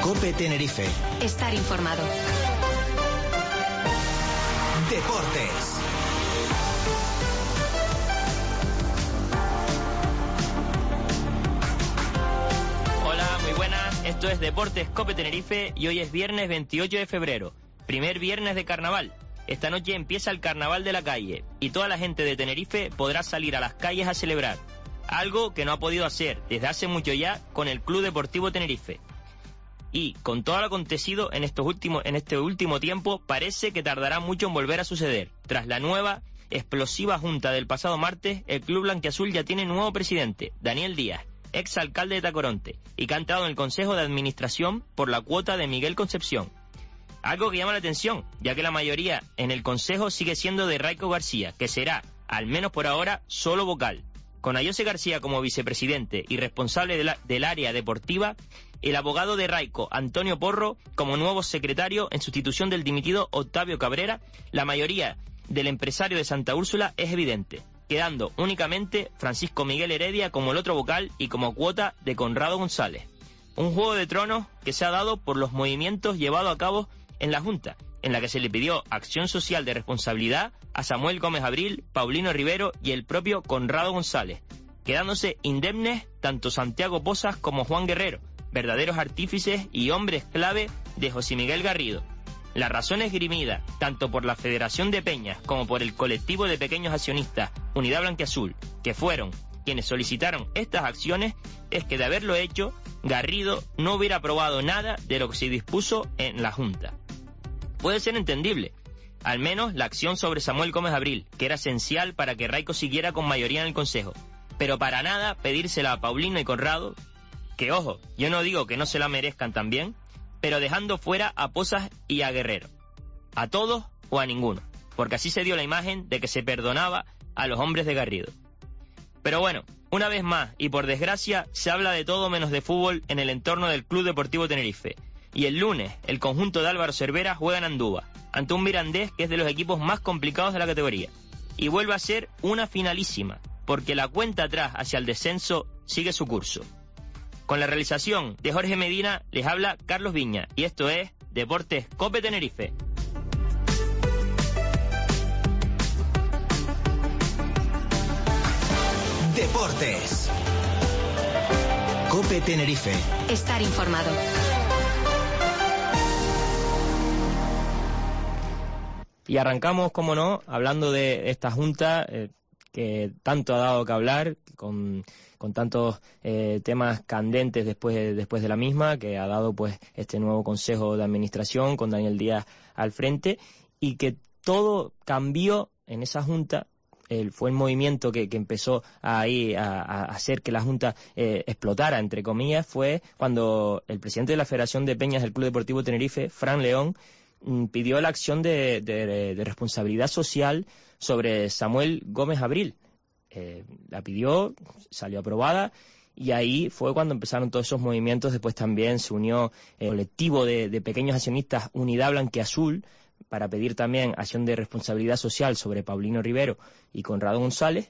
COPE Tenerife. Estar informado. Deportes. Hola, muy buenas. Esto es Deportes COPE Tenerife y hoy es viernes 28 de febrero, primer viernes de carnaval. Esta noche empieza el carnaval de la calle y toda la gente de Tenerife podrá salir a las calles a celebrar, algo que no ha podido hacer desde hace mucho ya con el Club Deportivo Tenerife. Y con todo lo acontecido en este último tiempo, parece que tardará mucho en volver a suceder. Tras la nueva, explosiva junta del pasado martes, el Club Blanquiazul ya tiene nuevo presidente, Daniel Díaz, exalcalde de Tacoronte, y que ha entrado en el Consejo de Administración por la cuota de Miguel Concepción. Algo que llama la atención, ya que la mayoría en el Consejo sigue siendo de Raico García, que será, al menos por ahora, solo vocal. Con Ayose García como vicepresidente y responsable del área deportiva, el abogado de Raico, Antonio Porro, como nuevo secretario en sustitución del dimitido Octavio Cabrera, la mayoría del empresario de Santa Úrsula es evidente, quedando únicamente Francisco Miguel Heredia como el otro vocal y como cuota de Conrado González. Un juego de tronos que se ha dado por los movimientos llevados a cabo en la Junta, en la que se le pidió acción social de responsabilidad a Samuel Gómez Abril, Paulino Rivero y el propio Conrado González, quedándose indemnes tanto Santiago Pozas como Juan Guerrero, verdaderos artífices y hombres clave de José Miguel Garrido. La razón esgrimida, tanto por la Federación de Peñas como por el colectivo de pequeños accionistas Unidad Blanquiazul, que fueron quienes solicitaron estas acciones, es que de haberlo hecho, Garrido no hubiera aprobado nada de lo que se dispuso en la Junta. Puede ser entendible, al menos la acción sobre Samuel Gómez Abril, que era esencial para que Raico siguiera con mayoría en el Consejo, pero para nada pedírsela a Paulino y Conrado, que ojo, yo no digo que no se la merezcan también, pero dejando fuera a Pozas y a Guerrero, a todos o a ninguno, porque así se dio la imagen de que se perdonaba a los hombres de Garrido. Pero bueno, una vez más, y por desgracia, se habla de todo menos de fútbol en el entorno del Club Deportivo Tenerife. Y el lunes, el conjunto de Álvaro Cervera juega en Andúba, ante un Mirandés que es de los equipos más complicados de la categoría. Y vuelve a ser una finalísima, porque la cuenta atrás hacia el descenso sigue su curso. Con la realización de Jorge Medina, les habla Carlos Viña, y esto es Deportes COPE Tenerife. Deportes. COPE Tenerife. Estar informado. Y arrancamos, como no, hablando de esta junta que tanto ha dado que hablar, con tantos temas candentes después de la misma, que ha dado pues este nuevo Consejo de Administración con Daniel Díaz al frente, y que todo cambió en esa junta. Fue el movimiento que empezó ahí a hacer que la Junta explotara, entre comillas, fue cuando el presidente de la Federación de Peñas del Club Deportivo Tenerife, Fran León, pidió la acción de responsabilidad social sobre Samuel Gómez Abril. La pidió, salió aprobada, y ahí fue cuando empezaron todos esos movimientos. Después también se unió el colectivo de pequeños accionistas Unidad Blanquiazul, para pedir también acción de responsabilidad social sobre Paulino Rivero y Conrado González,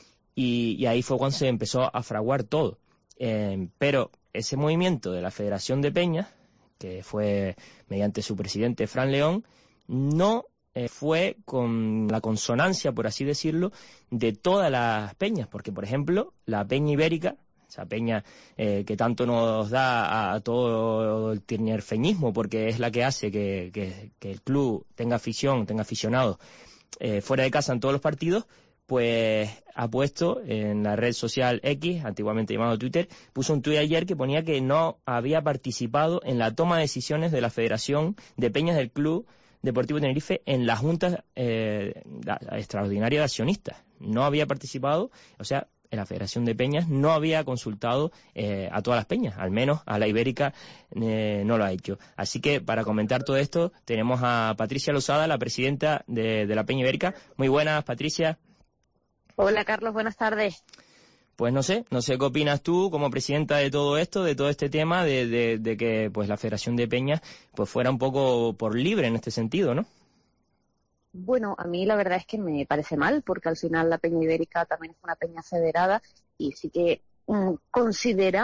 y ahí fue cuando se empezó a fraguar todo. Pero ese movimiento de la Federación de Peñas, que fue mediante su presidente Fran León, no fue con la consonancia, por así decirlo, de todas las peñas, porque por ejemplo la Peña Ibérica, esa peña que tanto nos da a todo el tinerfeñismo, porque es la que hace que el club tenga afición, tenga aficionados fuera de casa en todos los partidos, pues ha puesto en la red social X, antiguamente llamado Twitter, puso un tuit ayer que ponía que no había participado en la toma de decisiones de la Federación de Peñas del Club Deportivo Tenerife en la Junta Extraordinaria de Accionistas. No había participado, o sea, en la Federación de Peñas no había consultado a todas las peñas, al menos a la Ibérica no lo ha hecho. Así que para comentar todo esto tenemos a Patricia Losada, la presidenta de la Peña Ibérica. Muy buenas, Patricia. Hola, Carlos, buenas tardes. Pues no sé qué opinas tú como presidenta de todo esto, de todo este tema, de que pues la Federación de Peñas pues fuera un poco por libre en este sentido, ¿no? Bueno, a mí la verdad es que me parece mal, porque al final la Peña Ibérica también es una peña federada y sí que consideramos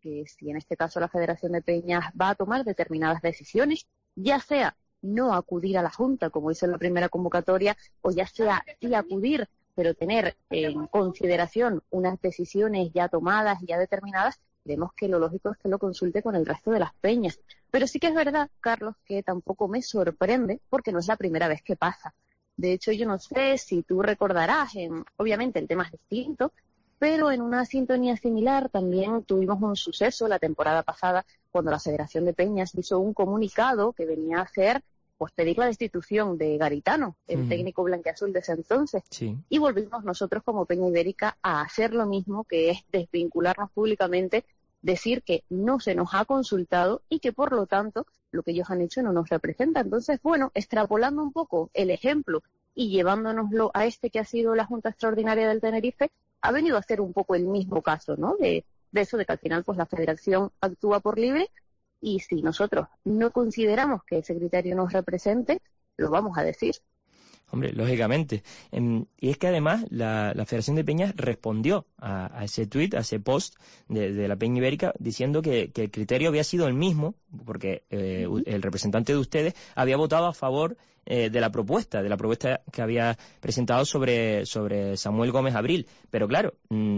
que si en este caso la Federación de Peñas va a tomar determinadas decisiones, ya sea no acudir a la Junta, como hizo en la primera convocatoria, o ya sea sí acudir, pero tener en consideración unas decisiones ya tomadas y ya determinadas, creemos que lo lógico es que lo consulte con el resto de las peñas. Pero sí que es verdad, Carlos, que tampoco me sorprende, porque no es la primera vez que pasa. De hecho, yo no sé si tú recordarás, obviamente el tema es distinto, pero en una sintonía similar también tuvimos un suceso la temporada pasada, cuando la Federación de Peñas hizo un comunicado que venía a hacer pues pedir la destitución de Garitano, el técnico blanquiazul de ese entonces. Sí. Y volvimos nosotros como Peña Ibérica a hacer lo mismo, que es desvincularnos públicamente, decir que no se nos ha consultado y que por lo tanto lo que ellos han hecho no nos representa. Entonces, bueno, extrapolando un poco el ejemplo y llevándonoslo a este que ha sido la Junta Extraordinaria del Tenerife, ha venido a ser un poco el mismo caso, ¿no? De eso de que al final pues la Federación actúa por libre. Y si nosotros no consideramos que ese criterio nos represente, lo vamos a decir. Hombre, lógicamente. Y es que además la Federación de Peñas respondió a ese tuit, a ese post de la Peña Ibérica, diciendo que el criterio había sido el mismo, porque el representante de ustedes había votado a favor de la propuesta que había presentado sobre Samuel Gómez Abril. Pero claro,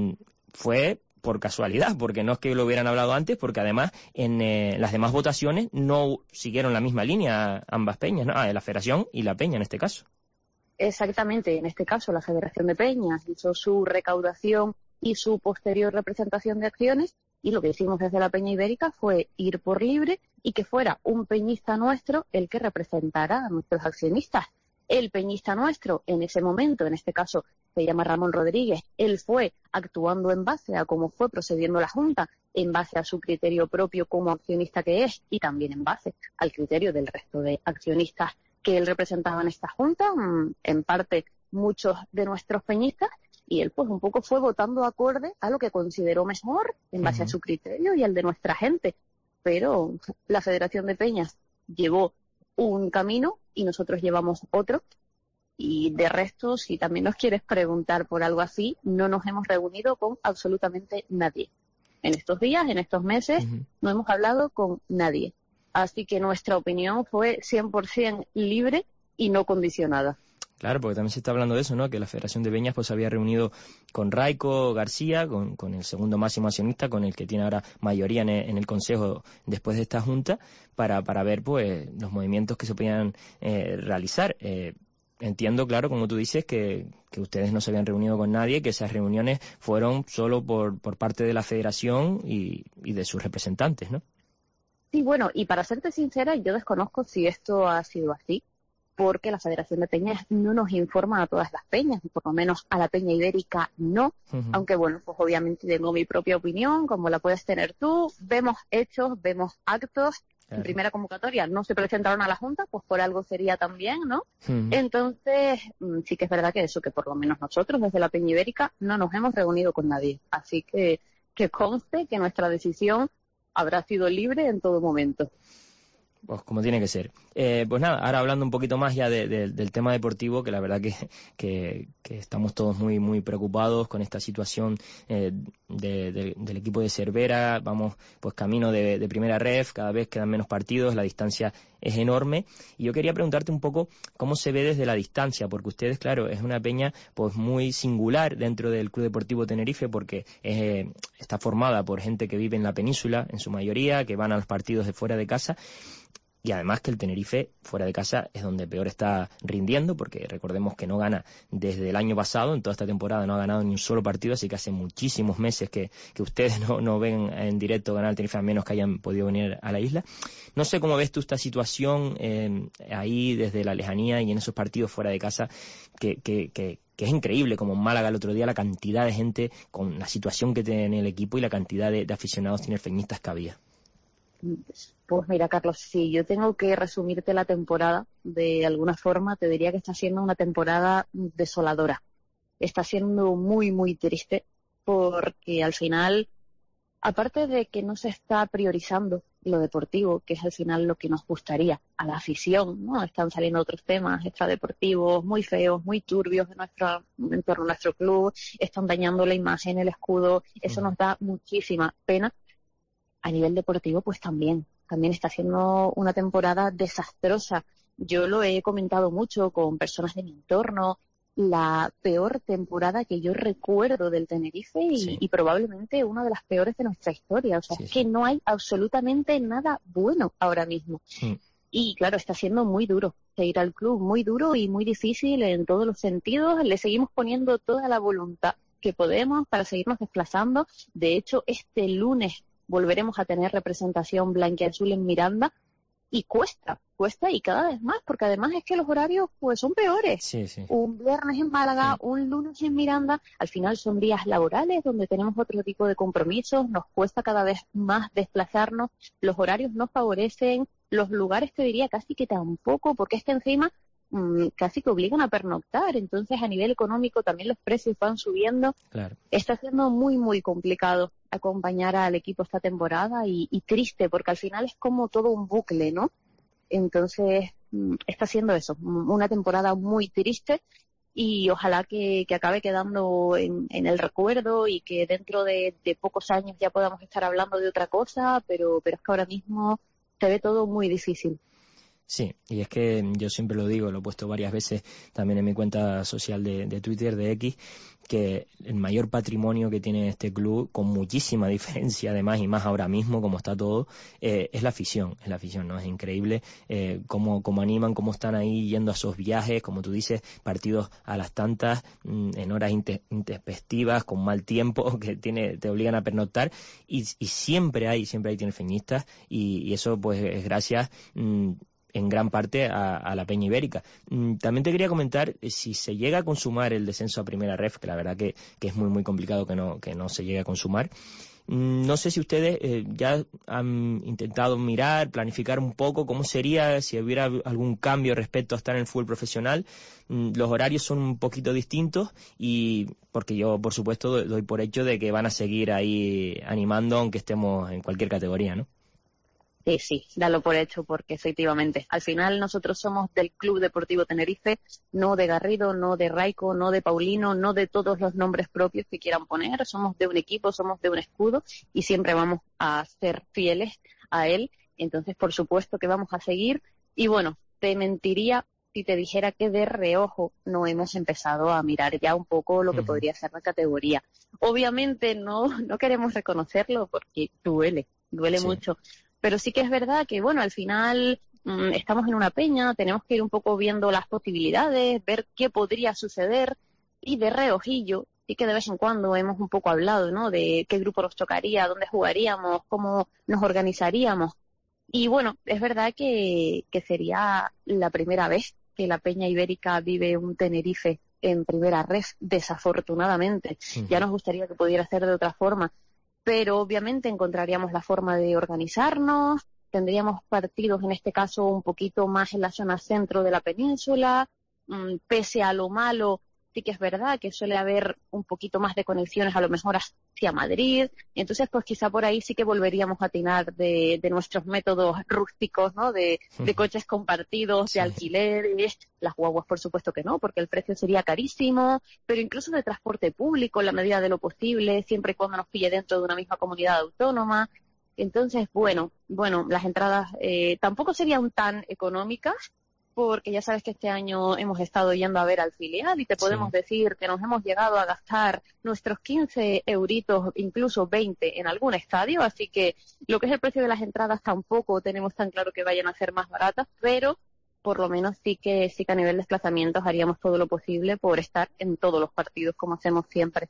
fue por casualidad, porque no es que lo hubieran hablado antes, porque además en las demás votaciones no siguieron la misma línea ambas peñas, ¿no? La Federación y la Peña en este caso. Exactamente, en este caso la Federación de Peñas hizo su recaudación y su posterior representación de acciones, y lo que hicimos desde la Peña Ibérica fue ir por libre y que fuera un peñista nuestro el que representara a nuestros accionistas. El peñista nuestro, en ese momento, en este caso se llama Ramón Rodríguez, él fue actuando en base a cómo fue procediendo la Junta, en base a su criterio propio como accionista que es, y también en base al criterio del resto de accionistas que él representaba en esta Junta, en parte muchos de nuestros peñistas, y él pues un poco fue votando acorde a lo que consideró mejor, en base a su criterio y al de nuestra gente. Pero la Federación de Peñas llevó un camino y nosotros llevamos otro, y de resto, si también nos quieres preguntar por algo así, no nos hemos reunido con absolutamente nadie. En estos días, en estos meses, no hemos hablado con nadie. Así que nuestra opinión fue 100% libre y no condicionada. Claro, porque también se está hablando de eso, ¿no? Que la Federación de Peñas pues se había reunido con Raico García, con el segundo máximo accionista, con el que tiene ahora mayoría en el Consejo después de esta Junta, para ver pues los movimientos que se podían realizar. Entiendo, claro, como tú dices, que ustedes no se habían reunido con nadie, que esas reuniones fueron solo por parte de la Federación y de sus representantes, ¿no? Sí, bueno, y para serte sincera, yo desconozco si esto ha sido así, porque la Federación de Peñas no nos informa a todas las peñas, por lo menos a la Peña Ibérica no, aunque bueno, pues obviamente tengo mi propia opinión, como la puedes tener tú, vemos hechos, vemos actos. En primera convocatoria no se presentaron a la Junta, pues por algo sería también, ¿no? Entonces, sí que es verdad que eso, que por lo menos nosotros desde la Peña Ibérica no nos hemos reunido con nadie. Así que conste que nuestra decisión habrá sido libre en todo momento. Pues como tiene que ser. Pues nada, ahora hablando un poquito más ya del tema deportivo, que la verdad que estamos todos muy muy preocupados con esta situación del equipo de Cervera. Vamos pues camino de primera ref, cada vez quedan menos partidos, la distancia es enorme. Y yo quería preguntarte un poco cómo se ve desde la distancia, porque ustedes, claro, es una peña pues muy singular dentro del Club Deportivo Tenerife, porque está formada por gente que vive en la península, en su mayoría, que van a los partidos de fuera de casa. Y además que el Tenerife, fuera de casa, es donde peor está rindiendo, porque recordemos que no gana desde el año pasado, en toda esta temporada no ha ganado ni un solo partido, así que hace muchísimos meses que ustedes no ven en directo ganar al Tenerife, a menos que hayan podido venir a la isla. No sé cómo ves tú esta situación ahí desde la lejanía y en esos partidos fuera de casa, que es increíble, como en Málaga el otro día, la cantidad de gente con la situación que tiene el equipo y la cantidad de aficionados tinerfeñistas que había. Pues mira, Carlos, si yo tengo que resumirte la temporada de alguna forma, te diría que está siendo una temporada desoladora. Está siendo muy, muy triste porque al final, aparte de que no se está priorizando lo deportivo, que es al final lo que nos gustaría a la afición, ¿no? Están saliendo otros temas extradeportivos muy feos, muy turbios en torno a nuestro club, están dañando la imagen, el escudo, eso nos da muchísima pena. a nivel deportivo pues también está siendo una temporada desastrosa. Yo lo he comentado mucho con personas de mi entorno, la peor temporada que yo recuerdo del Tenerife y probablemente una de las peores de nuestra historia. O sea, es que no hay absolutamente nada bueno ahora mismo. Y claro, está siendo muy duro seguir al club, muy duro y muy difícil en todos los sentidos. Le seguimos poniendo toda la voluntad que podemos para seguirnos desplazando. De hecho, este lunes volveremos a tener representación blanquiazul en Miranda y cuesta y cada vez más, porque además es que los horarios pues son peores. Un viernes en Málaga, un lunes en Miranda, al final son días laborales donde tenemos otro tipo de compromisos, nos cuesta cada vez más desplazarnos, los horarios nos favorecen, los lugares te diría casi que tampoco, porque es que encima casi que obligan a pernoctar, entonces a nivel económico también los precios van subiendo. Claro. Está siendo muy, muy complicado acompañar al equipo esta temporada y triste, porque al final es como todo un bucle, ¿no? Entonces está siendo eso, una temporada muy triste y ojalá que acabe quedando en el recuerdo y que dentro de pocos años ya podamos estar hablando de otra cosa, pero es que ahora mismo se ve todo muy difícil. Sí, y es que yo siempre lo digo, lo he puesto varias veces también en mi cuenta social de Twitter, de X, que el mayor patrimonio que tiene este club, con muchísima diferencia además, y más ahora mismo como está todo, es la afición, ¿no? Es increíble cómo animan, cómo están ahí yendo a esos viajes, como tú dices, partidos a las tantas, en horas intempestivas, con mal tiempo, que te obligan a pernoctar, y siempre hay tinerfeñistas, y eso pues es gracias en gran parte a la Peña Ibérica. También te quería comentar, si se llega a consumar el descenso a Primera Ref, que la verdad que es muy muy complicado que no se llegue a consumar, no sé si ustedes ya han intentado mirar, planificar un poco cómo sería si hubiera algún cambio respecto a estar en el fútbol profesional. Los horarios son un poquito distintos y porque yo, por supuesto, doy por hecho de que van a seguir ahí animando aunque estemos en cualquier categoría, ¿no? Sí, dalo por hecho, porque efectivamente, al final nosotros somos del Club Deportivo Tenerife, no de Garrido, no de Raico, no de Paulino, no de todos los nombres propios que quieran poner, somos de un equipo, somos de un escudo y siempre vamos a ser fieles a él, entonces por supuesto que vamos a seguir y bueno, te mentiría si te dijera que de reojo no hemos empezado a mirar ya un poco lo que podría ser la categoría. Obviamente no queremos reconocerlo porque duele mucho. Pero sí que es verdad que, bueno, al final estamos en una peña, tenemos que ir un poco viendo las posibilidades, ver qué podría suceder y de reojillo, sí que de vez en cuando hemos un poco hablado, ¿no?, de qué grupo nos tocaría, dónde jugaríamos, cómo nos organizaríamos. Y bueno, es verdad que sería la primera vez que la Peña Ibérica vive un Tenerife en Primera Ref, desafortunadamente. Ya nos gustaría que pudiera ser de otra forma. Pero obviamente encontraríamos la forma de organizarnos, tendríamos partidos en este caso un poquito más en la zona centro de la península, pese a lo malo, sí que es verdad que suele haber un poquito más de conexiones a lo mejor hacia Madrid, y entonces pues quizá por ahí sí que volveríamos a atinar de nuestros métodos rústicos, ¿no?, de coches compartidos, de alquileres, las guaguas por supuesto que no, porque el precio sería carísimo, pero incluso de transporte público en la medida de lo posible, siempre y cuando nos pille dentro de una misma comunidad autónoma. Entonces, bueno, las entradas tampoco serían tan económicas, porque ya sabes que este año hemos estado yendo a ver al filial y te podemos decir que nos hemos llegado a gastar nuestros 15 euritos, incluso 20 en algún estadio, así que lo que es el precio de las entradas tampoco tenemos tan claro que vayan a ser más baratas, pero por lo menos sí que a nivel de desplazamientos haríamos todo lo posible por estar en todos los partidos como hacemos siempre.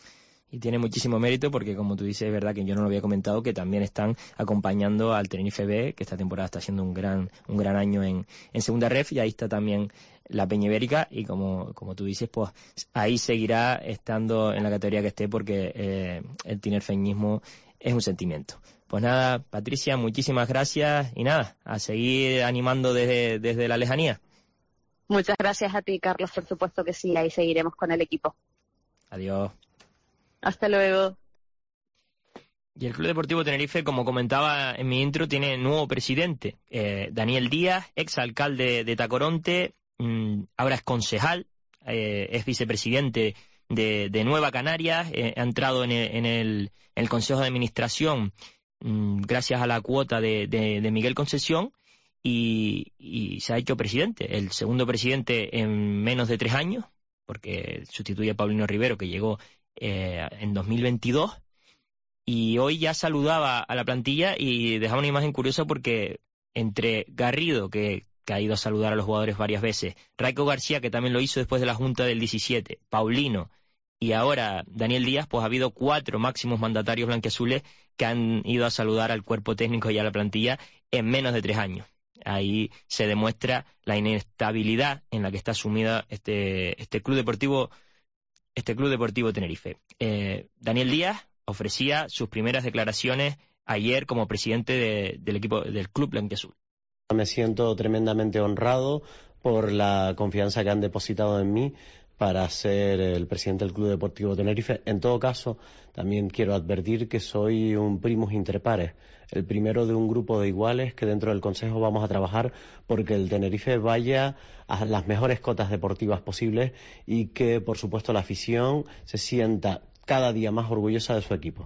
Y tiene muchísimo mérito porque, como tú dices, es verdad que yo no lo había comentado, que también están acompañando al Tenerife B, que esta temporada está siendo un gran año en Segunda Ref, y ahí está también la Peña Ibérica, y como tú dices, pues ahí seguirá estando en la categoría que esté porque el tinerfeñismo es un sentimiento. Pues nada, Patricia, muchísimas gracias y nada, a seguir animando desde la lejanía. Muchas gracias a ti, Carlos, por supuesto que sí, ahí seguiremos con el equipo. Adiós. Hasta luego. Y el Club Deportivo Tenerife, como comentaba en mi intro, tiene nuevo presidente, Daniel Díaz, exalcalde de Tacoronte, ahora es concejal, es vicepresidente de Nueva Canarias, ha entrado en el Consejo de Administración gracias a la cuota de Miguel Concesión, y se ha hecho presidente, el segundo presidente en menos de 3 años, porque sustituye a Paulino Rivero, que llegó en 2022, y hoy ya saludaba a la plantilla y dejaba una imagen curiosa porque entre Garrido, que ha ido a saludar a los jugadores varias veces, Raico García, que también lo hizo después de la Junta del 17, Paulino y ahora Daniel Díaz, pues ha habido 4 máximos mandatarios blanquiazules que han ido a saludar al cuerpo técnico y a la plantilla en menos de 3 años. Ahí se demuestra la inestabilidad en la que está sumida este Club Deportivo Tenerife. Daniel Díaz ofrecía sus primeras declaraciones ayer como presidente del equipo del Club Blanquiazul. Me siento tremendamente honrado por la confianza que han depositado en mí para ser el presidente del Club Deportivo Tenerife. En todo caso, también quiero advertir que soy un primus inter pares, el primero de un grupo de iguales que dentro del Consejo vamos a trabajar porque el Tenerife vaya a las mejores cotas deportivas posibles y que, por supuesto, la afición se sienta cada día más orgullosa de su equipo.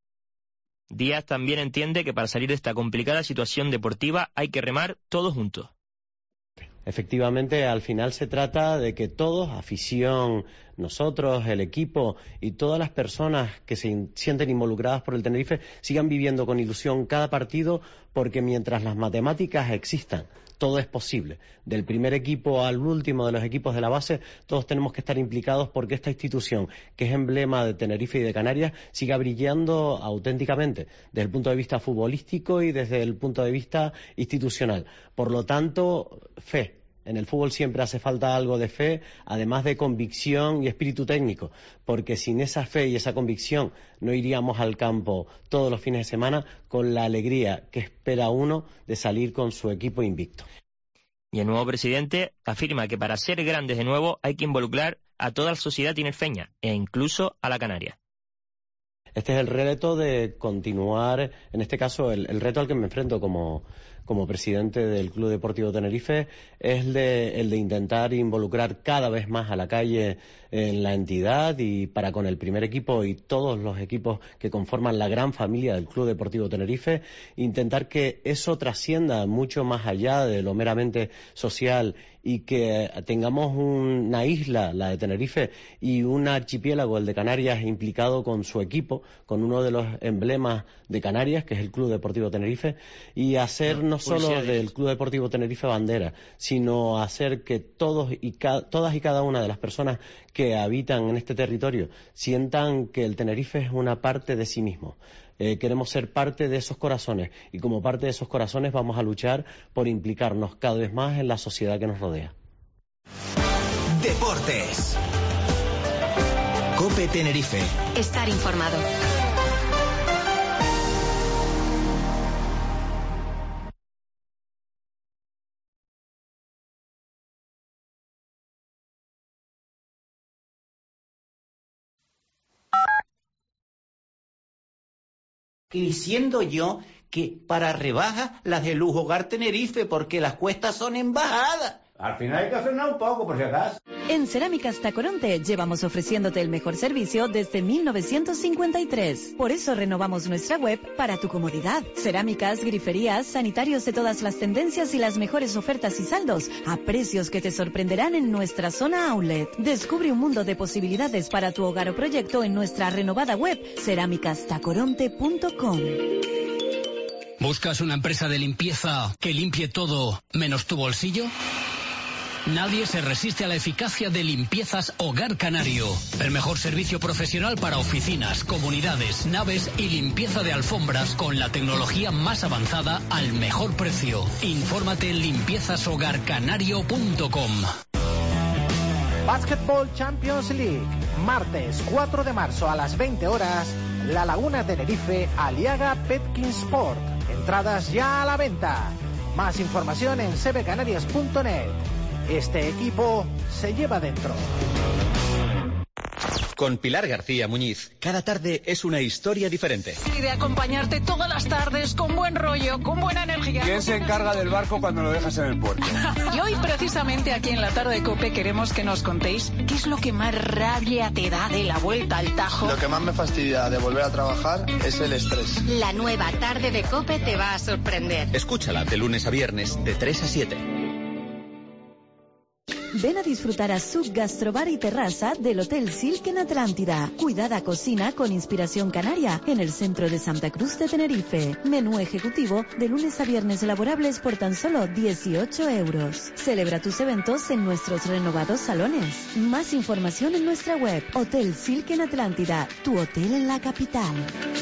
Díaz también entiende que para salir de esta complicada situación deportiva hay que remar todos juntos. Efectivamente, al final se trata de que todos, afición, nosotros, el equipo y todas las personas que se sienten involucradas por el Tenerife sigan viviendo con ilusión cada partido, porque mientras las matemáticas existan, todo es posible. Del primer equipo al último de los equipos de la base, todos tenemos que estar implicados porque esta institución, que es emblema de Tenerife y de Canarias, siga brillando auténticamente desde el punto de vista futbolístico y desde el punto de vista institucional. Por lo tanto, fe. En el fútbol siempre hace falta algo de fe, además de convicción y espíritu técnico, porque sin esa fe y esa convicción no iríamos al campo todos los fines de semana con la alegría que espera uno de salir con su equipo invicto. Y el nuevo presidente afirma que para ser grandes de nuevo hay que involucrar a toda la sociedad tinerfeña e incluso a la canaria. Este es el reto de continuar, en este caso el reto al que me enfrento como presidente del Club Deportivo Tenerife es el de intentar involucrar cada vez más a la calle en la entidad y para con el primer equipo y todos los equipos que conforman la gran familia del Club Deportivo Tenerife, intentar que eso trascienda mucho más allá de lo meramente social y que tengamos una isla, la de Tenerife, y un archipiélago, el de Canarias, implicado con su equipo, con uno de los emblemas de Canarias, que es el Club Deportivo Tenerife, y hacer no solo del Club Deportivo Tenerife bandera, sino hacer que todas y cada una de las personas que habitan en este territorio sientan que el Tenerife es una parte de sí mismo. Queremos ser parte de esos corazones y como parte de esos corazones vamos a luchar por implicarnos cada vez más en la sociedad que nos rodea. Deportes. COPE Tenerife. Estar informado. Que diciendo yo que para rebajas las de Lujo Hogar Tenerife porque las cuestas son en bajada. Al final hay que frenar un poco, por si acaso. En Cerámicas Tacoronte llevamos ofreciéndote el mejor servicio desde 1953. Por eso renovamos nuestra web para tu comodidad. Cerámicas, griferías, sanitarios de todas las tendencias y las mejores ofertas y saldos a precios que te sorprenderán en nuestra zona outlet. Descubre un mundo de posibilidades para tu hogar o proyecto en nuestra renovada web cerámicastacoronte.com. ¿Buscas una empresa de limpieza que limpie todo menos tu bolsillo? Nadie se resiste a la eficacia de Limpiezas Hogar Canario. El mejor servicio profesional para oficinas, comunidades, naves y limpieza de alfombras con la tecnología más avanzada al mejor precio. Infórmate en limpiezashogarcanario.com. Basketball Champions League. Martes 4 de marzo a las 20 horas. La Laguna Tenerife, Aliaga Petkin Sport. Entradas ya a la venta. Más información en cbcanarias.net. Este equipo se lleva dentro. Con Pilar García Muñiz. Cada tarde es una historia diferente. Y de acompañarte todas las tardes con buen rollo, con buena energía. ¿Quién se encarga del barco cuando lo dejas en el puerto? Y hoy, precisamente, aquí en la tarde de COPE, queremos que nos contéis qué es lo que más rabia te da de la vuelta al Tajo. Lo que más me fastidia de volver a trabajar es el estrés. La nueva tarde de COPE te va a sorprender. Escúchala de lunes a viernes, de 3 a 7. Ven a disfrutar a Suc Gastrobar y Terraza del Hotel Silk en Atlántida. Cuidada cocina con inspiración canaria en el centro de Santa Cruz de Tenerife. Menú ejecutivo de lunes a viernes laborables por tan solo 18 euros. Celebra tus eventos en nuestros renovados salones. Más información en nuestra web. Hotel Silk en Atlántida, tu hotel en la capital.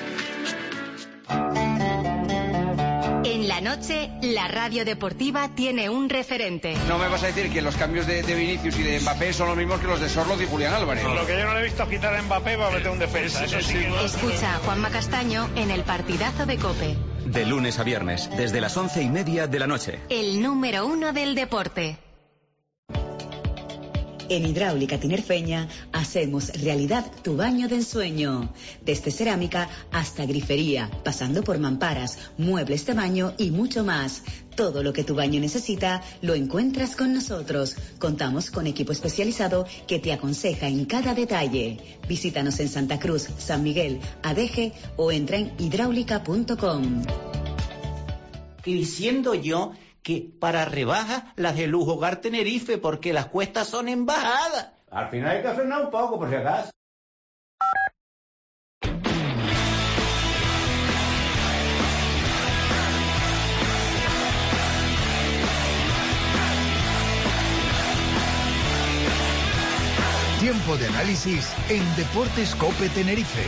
En la noche, la radio deportiva tiene un referente. No me vas a decir que los cambios de Vinicius y de Mbappé son los mismos que los de Sorloth y Julián Álvarez. Lo que yo no le he visto quitar a Mbappé va a meter un defensa. Eso sí que... Escucha a Juanma Castaño en el partidazo de COPE. De lunes a viernes, desde las 11:30 de la noche. El número 1 del deporte. En Hidráulica Tinerfeña hacemos realidad tu baño de ensueño. Desde cerámica hasta grifería, pasando por mamparas, muebles de baño y mucho más. Todo lo que tu baño necesita lo encuentras con nosotros. Contamos con equipo especializado que te aconseja en cada detalle. Visítanos en Santa Cruz, San Miguel, Adeje o entra en hidráulica.com. Diciendo yo que para rebajas las de Lujo Hogar Tenerife, porque las cuestas son en bajada. Al final hay que frenar un poco, por si acaso. Tiempo de análisis en Deportes COPE Tenerife.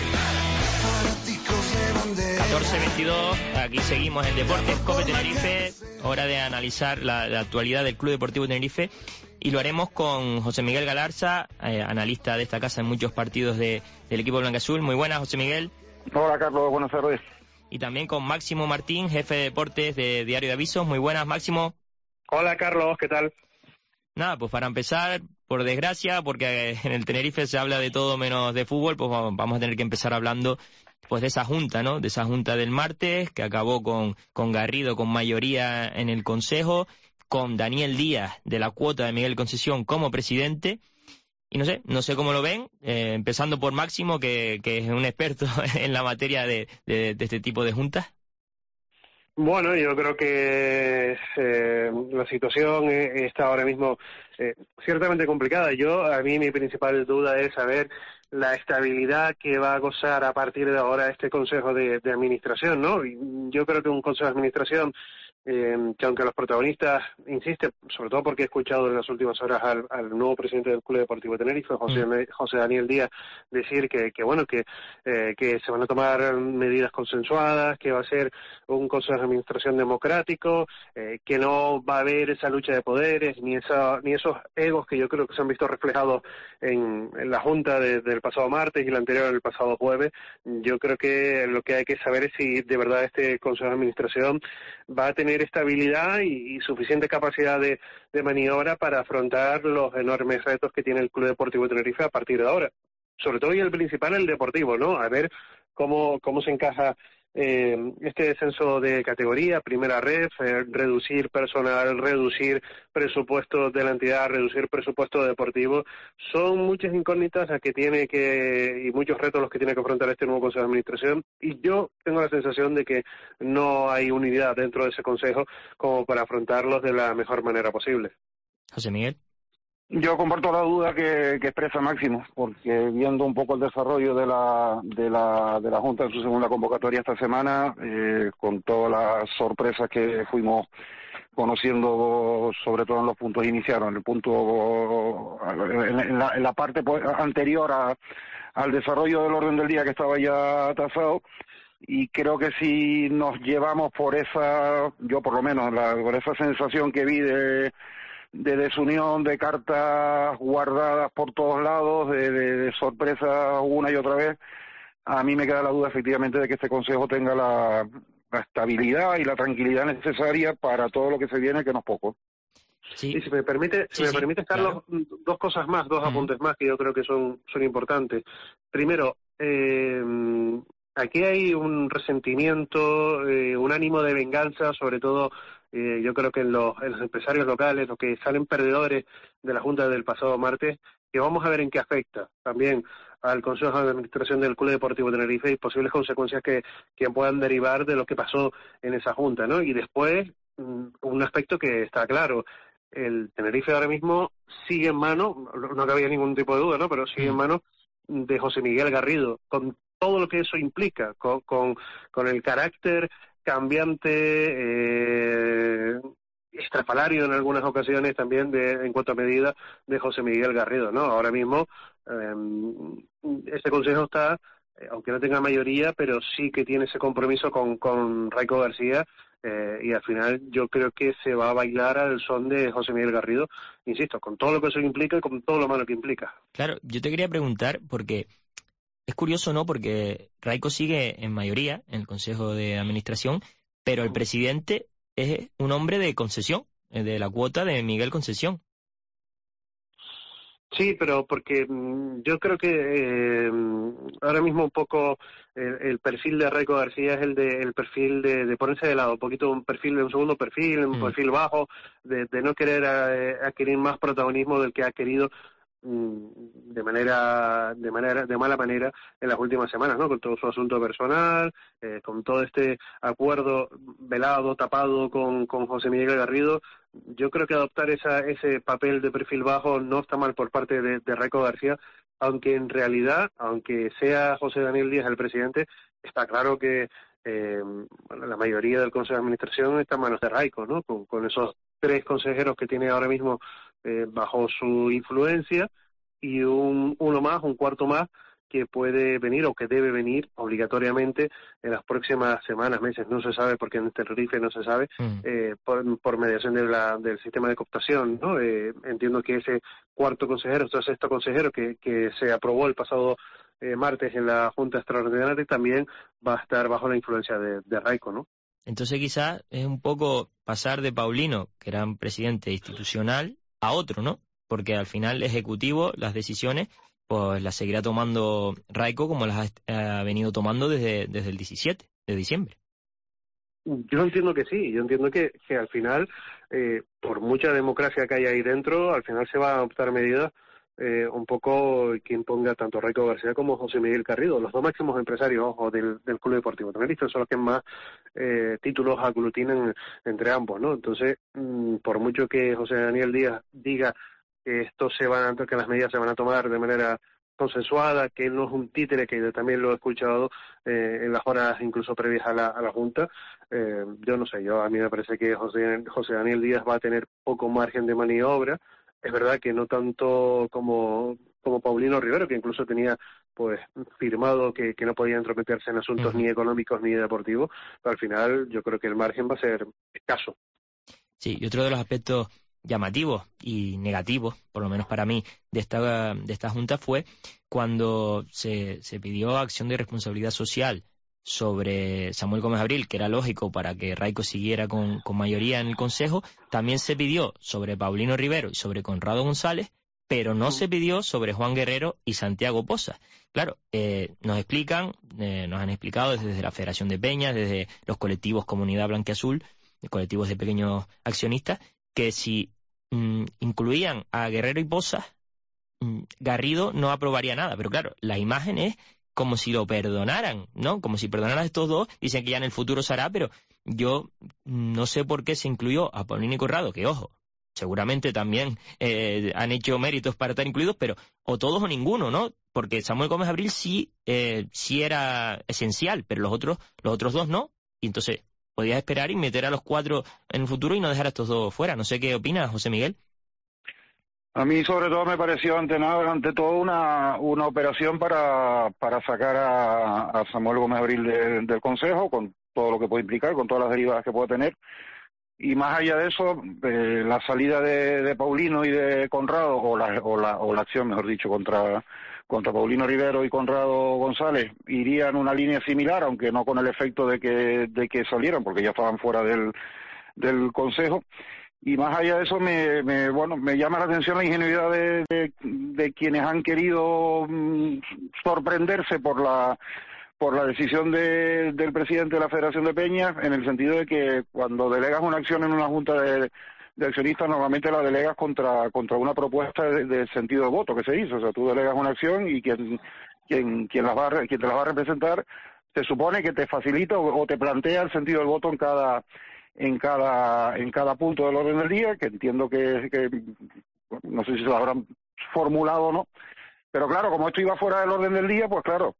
14:22, aquí seguimos en Deportes COPE Tenerife, hora de analizar la actualidad del Club Deportivo Tenerife y lo haremos con José Miguel Galarza, analista de esta casa en muchos partidos del equipo blanquiazul. Muy buenas, José Miguel. Hola, Carlos, buenas tardes. Y también con Máximo Martín, jefe de deportes de Diario de Avisos. Muy buenas, Máximo. Hola, Carlos, ¿qué tal? Nada, pues para empezar, por desgracia, porque en el Tenerife se habla de todo menos de fútbol, pues vamos a tener que empezar hablando pues de esa junta, ¿no? De esa junta del martes, que acabó con Garrido con mayoría en el Consejo, con Daniel Díaz de la cuota de Miguel Concesión como presidente. Y no sé cómo lo ven, empezando por Máximo, que es un experto en la materia de este tipo de juntas. Bueno, yo creo que la situación está ahora mismo ciertamente complicada. A mí mi principal duda es saber la estabilidad que va a gozar a partir de ahora este Consejo de Administración, ¿no? Y yo creo que un Consejo de Administración que aunque los protagonistas insisten, sobre todo porque he escuchado en las últimas horas al nuevo presidente del Club Deportivo Tenerife, José Daniel Díaz, decir que se van a tomar medidas consensuadas, que va a ser un Consejo de Administración democrático, que no va a haber esa lucha de poderes ni esos egos que yo creo que se han visto reflejados en la Junta del pasado martes y la anterior el pasado jueves. Yo creo que lo que hay que saber es si de verdad este Consejo de Administración va a tener estabilidad y suficiente capacidad de maniobra para afrontar los enormes retos que tiene el Club Deportivo Tenerife a partir de ahora. Sobre todo, y el principal, el deportivo, ¿no? A ver cómo se encaja este descenso de categoría, primera ref, reducir personal, reducir presupuesto de la entidad, reducir presupuesto deportivo. Son muchas incógnitas las que y muchos retos los que tiene que afrontar este nuevo Consejo de Administración, y yo tengo la sensación de que no hay unidad dentro de ese Consejo como para afrontarlos de la mejor manera posible. José Miguel. Yo comparto la duda que expresa Máximo, porque viendo un poco el desarrollo de la Junta en su segunda convocatoria esta semana, con todas las sorpresas que fuimos conociendo, sobre todo en los puntos iniciales, en la parte anterior al desarrollo del orden del día que estaba ya tasado. Y creo que si nos llevamos por yo por lo menos, por esa sensación que vi de desunión, de cartas guardadas por todos lados, de sorpresas una y otra vez, a mí me queda la duda efectivamente de que este Consejo tenga la estabilidad y la tranquilidad necesaria para todo lo que se viene, que no es poco. Sí. Y si me permite, Carlos, claro. dos cosas más, dos apuntes más que yo creo que son importantes. Primero, aquí hay un resentimiento, un ánimo de venganza, sobre todo yo creo que en los empresarios locales, los que salen perdedores de la Junta del pasado martes, que vamos a ver en qué afecta también al Consejo de Administración del Club Deportivo Tenerife y posibles consecuencias que puedan derivar de lo que pasó en esa Junta, ¿no? Y después, un aspecto que está claro, el Tenerife ahora mismo sigue en manos, no cabía ningún tipo de duda, ¿no? Pero sigue en manos de José Miguel Garrido, con todo lo que eso implica, con el carácter cambiante, estrafalario en algunas ocasiones también en cuanto a medida de José Miguel Garrido, ¿no? Ahora mismo este consejo está, aunque no tenga mayoría, pero sí que tiene ese compromiso con Raico García, y al final yo creo que se va a bailar al son de José Miguel Garrido, insisto, con todo lo que eso implica y con todo lo malo que implica. Claro, yo te quería preguntar, porque es curioso, ¿no? Porque Raico sigue en mayoría en el Consejo de Administración, pero el presidente es un hombre de Concesión, de la cuota de Miguel Concesión. Sí, pero porque yo creo que ahora mismo un poco el perfil de Raico García es el perfil de ponerse de lado, un poquito un segundo perfil, un perfil bajo, de no querer adquirir más protagonismo del que ha querido de mala manera en las últimas semanas, ¿no? Con todo su asunto personal, con todo este acuerdo velado, tapado con José Miguel Garrido. Yo creo que adoptar ese papel de perfil bajo no está mal por parte de Raico García, aunque en realidad, aunque sea José Daniel Díaz el presidente, está claro que la mayoría del Consejo de Administración está en manos de Raico, ¿no? Con esos 3 consejeros que tiene ahora mismo bajo su influencia, y un cuarto más que puede venir o que debe venir obligatoriamente en las próximas semanas, meses, no se sabe porque en Tenerife no se sabe, por mediación del sistema de cooptación, ¿no? Entiendo que ese cuarto consejero, sexto consejero que se aprobó el pasado martes en la Junta Extraordinaria también va a estar bajo la influencia de Raico, ¿no? Entonces quizás es un poco pasar de Paulino, que era un presidente institucional, a otro, ¿no? Porque al final ejecutivo, las decisiones, pues las seguirá tomando Raico como las ha venido tomando desde el 17 de diciembre. Yo entiendo que sí, yo entiendo que al final, por mucha democracia que hay ahí dentro, al final se van a adoptar medidas un poco quien ponga tanto Raico García como José Miguel Garrido, los dos máximos empresarios, ojo, del Club Deportivo Tenerife, son los que más títulos aglutinan entre ambos, ¿no? Entonces, por mucho que José Daniel Díaz diga que que las medidas se van a tomar de manera consensuada, que él no es un títere, que yo también lo he escuchado en las horas incluso previas a la Junta, yo no sé, a mí me parece que José Daniel Díaz va a tener poco margen de maniobra. Es verdad que no tanto como Paulino Rivero, que incluso tenía pues firmado que no podía entrometerse en asuntos ni económicos ni deportivos, pero al final yo creo que el margen va a ser escaso. Sí, y otro de los aspectos llamativos y negativos, por lo menos para mí, de esta Junta fue cuando se pidió acción de responsabilidad social sobre Samuel Gómez Abril, que era lógico para que Raico siguiera con mayoría en el Consejo. También se pidió sobre Paulino Rivero y sobre Conrado González, pero no se pidió sobre Juan Guerrero y Santiago Pozas. Claro, nos han explicado desde la Federación de Peñas, desde los colectivos Comunidad Blanquiazul, colectivos de pequeños accionistas, que si incluían a Guerrero y Pozas, Garrido no aprobaría nada. Pero claro, la imagen es como si lo perdonaran, ¿no? Como si perdonaran a estos dos, dicen que ya en el futuro se hará, pero yo no sé por qué se incluyó a Paulino y Conrado, que ojo, seguramente también han hecho méritos para estar incluidos, pero o todos o ninguno, ¿no? Porque Samuel Gómez Abril sí era esencial, pero los otros dos no, y entonces podías esperar y meter a los 4 en el futuro y no dejar a estos dos fuera. No sé qué opinas, José Miguel. A mí sobre todo me pareció ante todo una operación para sacar a Samuel Gómez Abril del Consejo, con todo lo que puede implicar, con todas las derivadas que puede tener. Y más allá de eso, la salida de Paulino y de Conrado, o la acción, mejor dicho, contra Paulino Rivero y Conrado González, iría en una línea similar, aunque no con el efecto de que salieran, porque ya estaban fuera del Consejo. Y más allá de eso, me llama la atención la ingenuidad de quienes han querido sorprenderse por la decisión del presidente de la Federación de Peñas, en el sentido de que cuando delegas una acción en una junta de accionistas, normalmente la delegas contra una propuesta de sentido de voto que se hizo. O sea, tú delegas una acción y quien te las va a representar se supone que te facilita o te plantea el sentido del voto en cada punto del orden del día, que entiendo que no sé si se lo habrán formulado o no, pero claro, como esto iba fuera del orden del día, pues claro,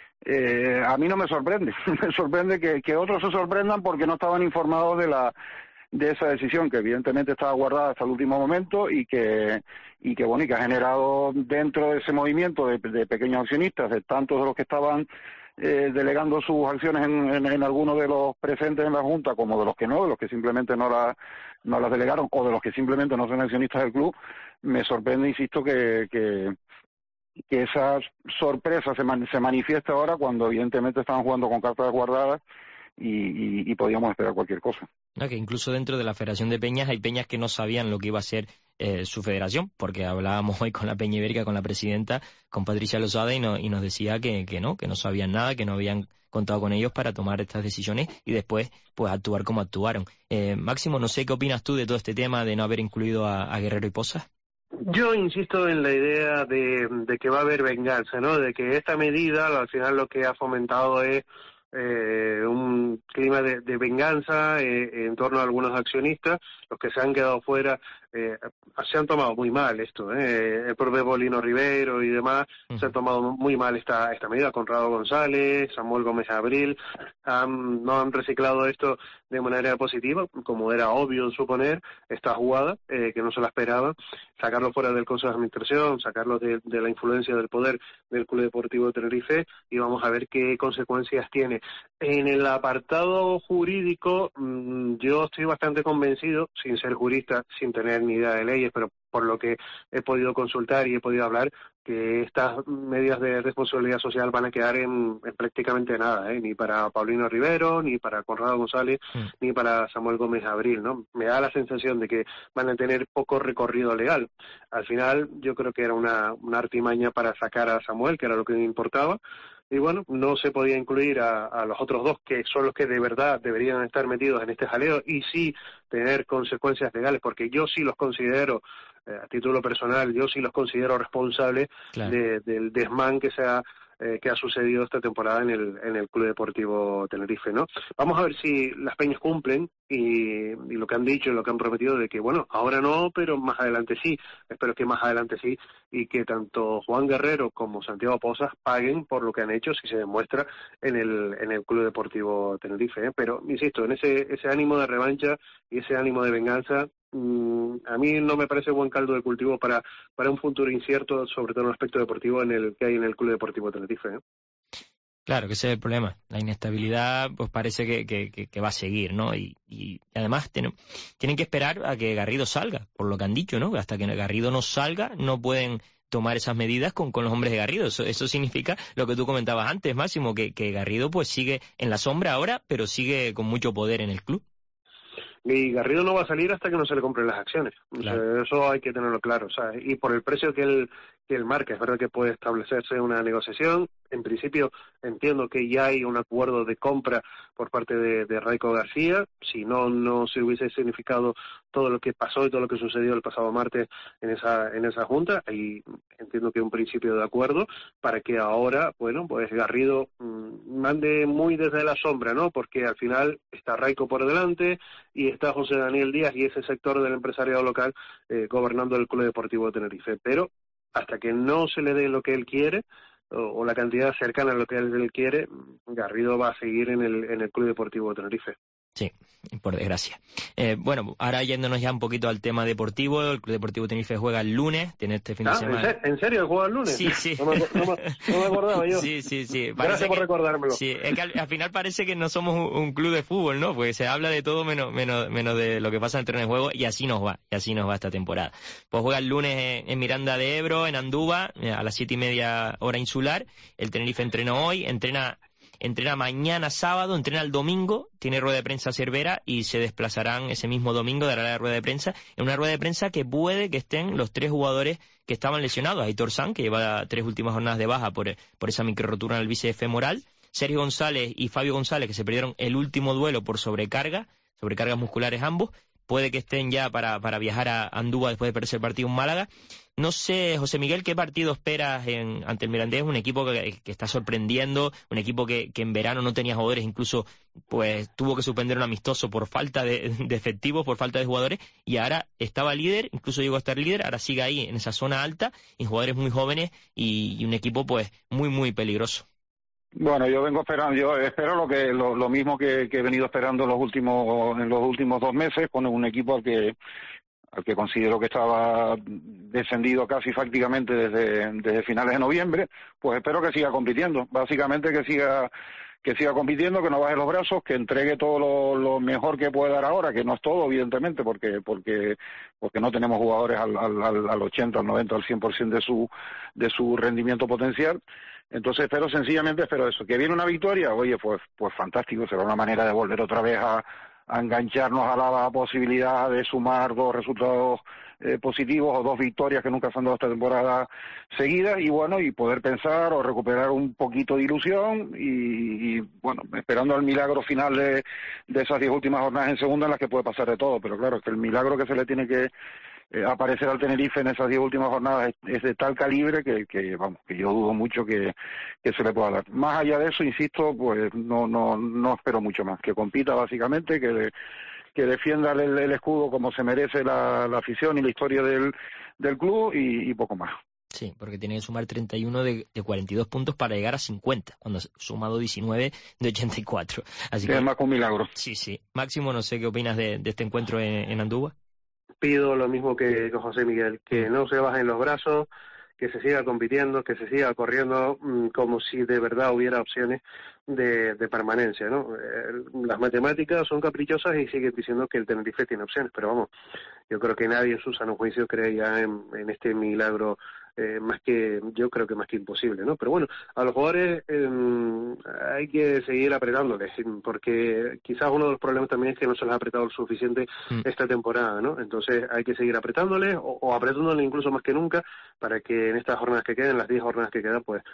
a mí no me sorprende. Me sorprende que otros se sorprendan porque no estaban informados de esa decisión, que evidentemente estaba guardada hasta el último momento y que ha generado dentro de ese movimiento de pequeños accionistas, de tantos de los que estaban delegando sus acciones en algunos de los presentes en la Junta, como de los que no, de los que simplemente no las delegaron, o de los que simplemente no son accionistas del club. Me sorprende, insisto, que esa sorpresa se manifiesta ahora, cuando evidentemente estaban jugando con cartas guardadas y podíamos esperar cualquier cosa. No, que incluso dentro de la Federación de Peñas hay peñas que no sabían lo que iba a ser su federación, porque hablábamos hoy con la Peña Ibérica, con la presidenta, con Patricia Losada, y nos decía que no sabían nada, que no habían contado con ellos para tomar estas decisiones y después pues actuar como actuaron. Máximo, no sé qué opinas tú de todo este tema de no haber incluido a Guerrero y Pozas. Yo insisto en la idea de que va a haber venganza, ¿no? De que esta medida al final lo que ha fomentado es un clima de venganza en torno a algunos accionistas. Los que se han quedado fuera se han tomado muy mal esto, el propio Paulino Rivero y demás se han tomado muy mal esta medida. Conrado González, Samuel Gómez Abril no han reciclado esto de manera positiva, como era obvio suponer, esta jugada que no se la esperaban, sacarlo fuera del Consejo de Administración, sacarlo de la influencia del poder del Club Deportivo de Tenerife, y vamos a ver qué consecuencias tiene. En el apartado jurídico, yo estoy bastante convencido, sin ser jurista, sin tener ni idea de leyes, pero por lo que he podido consultar y he podido hablar, que estas medidas de responsabilidad social van a quedar en prácticamente nada, ni para Paulino Rivero, ni para Conrado González, ni para Samuel Gómez Abril, ¿no? Me da la sensación de que van a tener poco recorrido legal. Al final, yo creo que era una artimaña para sacar a Samuel, que era lo que me importaba. Y bueno, no se podía incluir a los otros dos, que son los que de verdad deberían estar metidos en este jaleo y sí tener consecuencias legales, porque yo sí los considero, a título personal, yo sí los considero responsables del desmán que ha sucedido esta temporada en el Club Deportivo Tenerife, ¿no? Vamos a ver si las peñas cumplen y lo que han dicho, lo que han prometido, de que bueno, ahora no, pero más adelante sí. Espero que más adelante sí, y que tanto Juan Guerrero como Santiago Pozas paguen por lo que han hecho, si se demuestra en el Club Deportivo Tenerife, Pero insisto, en ese ánimo de revancha y ese ánimo de venganza, a mí no me parece buen caldo de cultivo para un futuro incierto, sobre todo en el aspecto deportivo que hay en el Club Deportivo Tenerife. Claro, que ese es el problema. La inestabilidad pues parece que va a seguir, ¿no? Y además tienen que esperar a que Garrido salga, por lo que han dicho, ¿no? Hasta que Garrido no salga no pueden tomar esas medidas con los hombres de Garrido. Eso significa lo que tú comentabas antes, Máximo, que Garrido pues sigue en la sombra ahora, pero sigue con mucho poder en el club. Y Garrido no va a salir hasta que no se le compren las acciones. Claro. O sea, eso hay que tenerlo claro. O sea, y por el precio que él marca, es verdad que puede establecerse una negociación. En principio, entiendo que ya hay un acuerdo de compra por parte de Raico García. Si no se hubiese significado todo lo que pasó y todo lo que sucedió el pasado martes en esa junta, ahí entiendo que hay un principio de acuerdo para que ahora, bueno, pues Garrido mande muy desde la sombra, ¿no? Porque al final está Raico por delante y está José Daniel Díaz y ese sector del empresariado local gobernando el Club Deportivo de Tenerife. Pero hasta que no se le dé lo que él quiere, o la cantidad cercana a lo que él quiere, Garrido va a seguir en el Club Deportivo de Tenerife. Sí, por desgracia. Bueno, ahora yéndonos ya un poquito al tema deportivo, el Club Deportivo Tenerife juega el lunes, tiene este fin de semana. ¿En serio juega el lunes? Sí. No me acordaba yo. Sí. Gracias por recordármelo. Sí, es que al final parece que no somos un club de fútbol, ¿no? Porque se habla de todo menos de lo que pasa en el terreno de juego, y así nos va esta temporada. Pues juega el lunes en Miranda de Ebro, en Andúba, a las 7:30 hora insular. El Tenerife entrenó hoy, entrena entrena mañana sábado, entrena el domingo, tiene rueda de prensa Cervera y se desplazarán ese mismo domingo, dará la rueda de prensa, en una rueda de prensa que puede que estén los 3 jugadores que estaban lesionados. Aitor Sanz, que lleva 3 últimas jornadas de baja por esa microrotura en el bíceps femoral, Sergio González y Fabio González, que se perdieron el último duelo por sobrecargas musculares ambos, puede que estén ya para viajar a Andúba después de perderse el partido en Málaga. No sé, José Miguel, ¿qué partido esperas ante el Mirandés? Un equipo que está sorprendiendo, un equipo que en verano no tenía jugadores, incluso pues tuvo que suspender un amistoso por falta de efectivos, por falta de jugadores, y ahora estaba líder, incluso llegó a estar líder, ahora sigue ahí en esa zona alta, y jugadores muy jóvenes y un equipo pues muy, muy peligroso. Bueno, yo espero lo mismo que he venido esperando en los últimos 2 meses, con un equipo al que considero que estaba descendido casi prácticamente desde finales de noviembre. Pues espero que siga compitiendo, básicamente que siga compitiendo, que no baje los brazos, que entregue todo lo mejor que puede dar ahora, que no es todo, evidentemente, porque no tenemos jugadores al 80, al 90, al 100% de su rendimiento potencial. Entonces sencillamente espero eso, que viene una victoria, oye, pues fantástico, será una manera de volver otra vez a engancharnos a la posibilidad de sumar 2 resultados positivos o 2 victorias que nunca se han dado esta temporada seguidas, y bueno, y poder pensar o recuperar un poquito de ilusión y bueno, esperando el milagro final de esas 10 últimas jornadas en segunda, en las que puede pasar de todo, pero claro, es que el milagro que se le tiene que aparecer al Tenerife en esas 10 últimas jornadas es de tal calibre que yo dudo mucho que se le pueda dar. Más allá de eso, insisto, pues no espero mucho más, que compita básicamente, que defienda el escudo como se merece la afición y la historia del club y poco más. Sí, porque tiene que sumar 31 de 42 puntos para llegar a 50, cuando ha sumado 19 de 84. Así que es más que un milagro. Sí. Máximo, no sé qué opinas de este encuentro en Andúba. Pido lo mismo que José Miguel, que no se bajen los brazos, que se siga compitiendo, que se siga corriendo como si de verdad hubiera opciones de permanencia, ¿no? Las matemáticas son caprichosas y siguen diciendo que el Tenerife tiene opciones, pero vamos, yo creo que nadie en su sano juicio cree ya en este milagro, yo creo que más que imposible, ¿no? Pero bueno, a los jugadores hay que seguir apretándoles, porque quizás uno de los problemas también es que no se les ha apretado lo suficiente esta temporada, ¿no? Entonces hay que seguir apretándoles o apretándoles incluso más que nunca, para que en estas jornadas que queden, las 10 jornadas que quedan, pues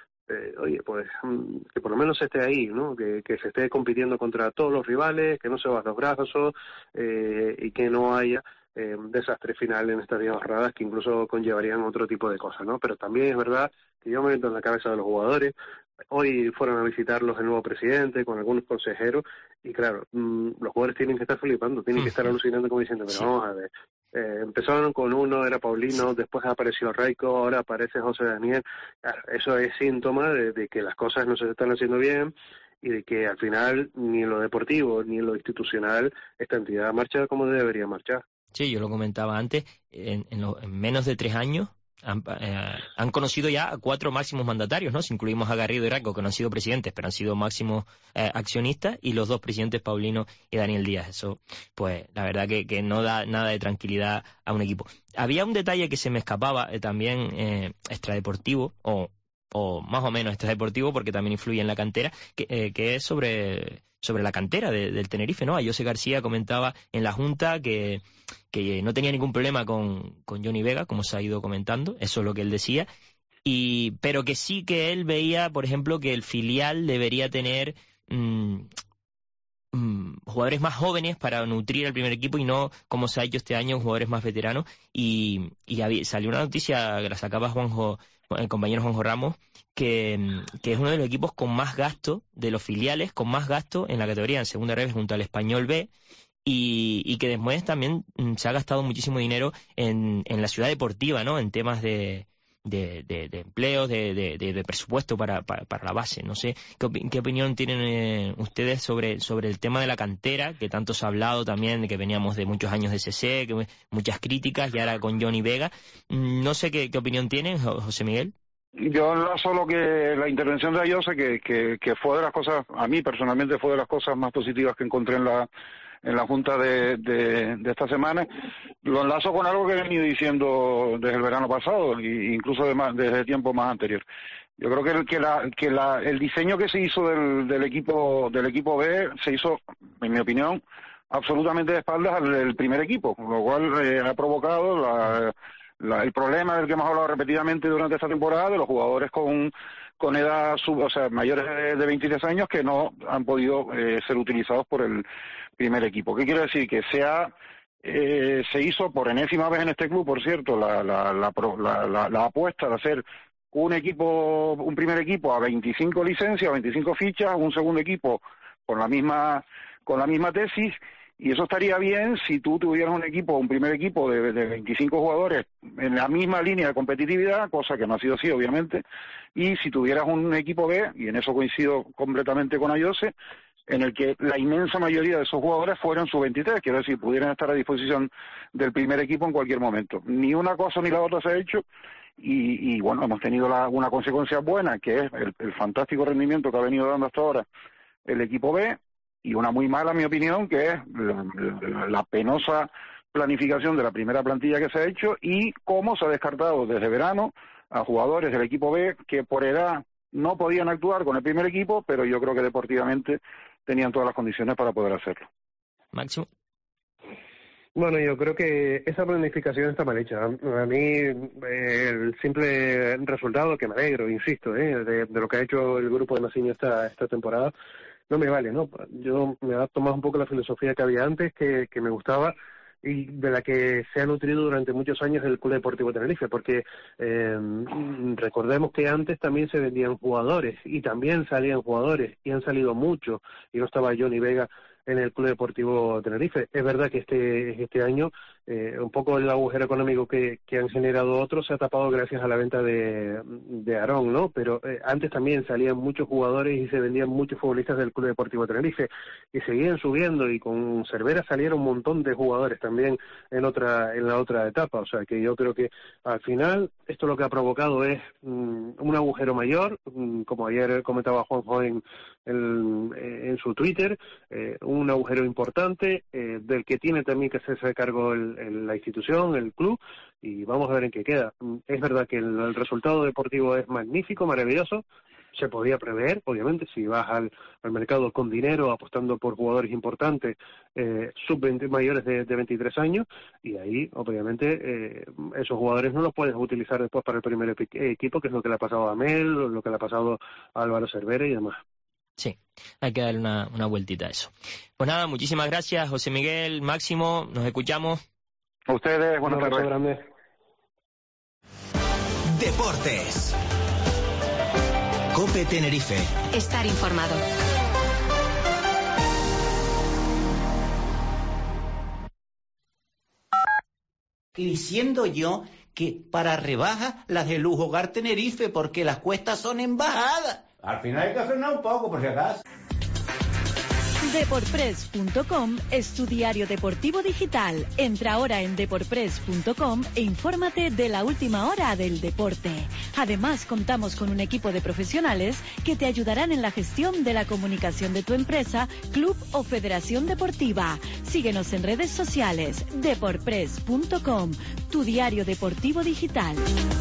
que por lo menos esté ahí, ¿no? Que se esté compitiendo contra todos los rivales, que no se bajen los brazos y que no haya desastre final en estas 10 jornadas que incluso conllevarían otro tipo de cosas, ¿no? Pero también es verdad que yo me meto en la cabeza de los jugadores. Hoy fueron a visitarlos el nuevo presidente con algunos consejeros y claro, los jugadores tienen que estar flipando, tienen que estar alucinando como diciendo, pero vamos a ver, empezaron con uno, era Paulino, después apareció Raico, ahora aparece José Daniel. Eso es síntoma de que las cosas no se están haciendo bien y de que al final ni en lo deportivo ni en lo institucional esta entidad marcha como debería marchar. Sí, yo lo comentaba antes, en menos de 3 años han conocido ya a 4 máximos mandatarios, ¿no? Si incluimos a Garrido y Raico, que no han sido presidentes, pero han sido máximos accionistas, y los 2 presidentes, Paulino y Daniel Díaz. Eso, pues, la verdad que no da nada de tranquilidad a un equipo. Había un detalle que se me escapaba también extradeportivo, o más o menos extradeportivo, porque también influye en la cantera, que es sobre la cantera del Tenerife, ¿no? A José García comentaba en la Junta que no tenía ningún problema con Johnny Vega, como se ha ido comentando, eso es lo que él decía, pero que sí que él veía, por ejemplo, que el filial debería tener jugadores más jóvenes para nutrir al primer equipo y no, como se ha hecho este año, jugadores más veteranos, y salió una noticia que la sacaba el compañero Juanjo Ramos, que es uno de los equipos con más gasto, de los filiales, con más gasto en la categoría, en segunda revés, junto al Español B, y que después también se ha gastado muchísimo dinero en la ciudad deportiva, ¿no? En temas de empleos, de presupuesto para la base. No sé, ¿qué opinión tienen ustedes sobre el tema de la cantera, que tanto se ha hablado también, de que veníamos de muchos años de CC, que muchas críticas, y ahora con Johnny Vega? No sé qué opinión tienen, José Miguel. Yo enlazo lo que la intervención de Ayose, que fue de las cosas, a mí personalmente fue de las cosas más positivas que encontré en la junta de esta semana. Lo enlazo con algo que he venido diciendo desde el verano pasado, e incluso desde el tiempo más anterior. Yo creo que el diseño que se hizo del equipo B se hizo, en mi opinión, absolutamente de espaldas al primer equipo, lo cual ha provocado el problema del que hemos hablado repetidamente durante esta temporada, de los jugadores con edad mayores de 23 años que no han podido ser utilizados por el primer equipo. ¿Qué quiere decir? Que se hizo por enésima vez en este club, por cierto, la apuesta de hacer un primer equipo a 25 licencias, 25 fichas, un segundo equipo con la misma tesis. Y eso estaría bien si tú tuvieras un primer equipo de 25 jugadores en la misma línea de competitividad, cosa que no ha sido así, obviamente, y si tuvieras un equipo B, y en eso coincido completamente con Ayose, en el que la inmensa mayoría de esos jugadores fueran sub-23, quiero decir, pudieran estar a disposición del primer equipo en cualquier momento. Ni una cosa ni la otra se ha hecho, y bueno, hemos tenido una consecuencia buena, que es el fantástico rendimiento que ha venido dando hasta ahora el equipo B, y una muy mala, en mi opinión, que es la penosa planificación de la primera plantilla que se ha hecho y cómo se ha descartado desde verano a jugadores del equipo B que por edad no podían actuar con el primer equipo, pero yo creo que deportivamente tenían todas las condiciones para poder hacerlo. Máximo. Bueno, yo creo que esa planificación está mal hecha. A mí el simple resultado, que me alegro, insisto, de lo que ha hecho el grupo de Masiño esta temporada, no me vale, ¿no? Yo me adapto más un poco a la filosofía que había antes, que me gustaba y de la que se ha nutrido durante muchos años el Club Deportivo Tenerife, porque recordemos que antes también se vendían jugadores y también salían jugadores y han salido muchos y no estaba Johnny Vega en el Club Deportivo Tenerife. Es verdad que este año un poco el agujero económico que han generado otros se ha tapado gracias a la venta de Aarón, ¿no? Pero antes también salían muchos jugadores y se vendían muchos futbolistas del Club Deportivo Tenerife y seguían subiendo, y con Cervera salieron un montón de jugadores también en la otra etapa. O sea que yo creo que al final esto lo que ha provocado es un agujero mayor, como ayer comentaba Juanjo en su Twitter, un agujero importante del que tiene también que hacerse cargo la institución, el club, y vamos a ver en qué queda. Es verdad que el resultado deportivo es magnífico, maravilloso, se podía prever, obviamente, si vas al mercado con dinero, apostando por jugadores importantes, sub-20 mayores de 23 años, y ahí, obviamente, esos jugadores no los puedes utilizar después para el primer equipo, que es lo que le ha pasado a Mel, lo que le ha pasado a Álvaro Cervera y demás. Sí, hay que darle una vueltita a eso. Pues nada, muchísimas gracias, José Miguel, Máximo, nos escuchamos. A ustedes, buenas tardes. Deportes. COPE Tenerife. Estar informado. Diciendo yo que para rebajas las de Lujo Hogar Tenerife, porque las cuestas son en bajada. Al final hay que frenar un poco, por si acaso. Deporpress.com es tu diario deportivo digital. Entra ahora en deporpress.com e infórmate de la última hora del deporte. Además, contamos con un equipo de profesionales que te ayudarán en la gestión de la comunicación de tu empresa, club o federación deportiva. Síguenos en redes sociales. Deporpress.com, tu diario deportivo digital.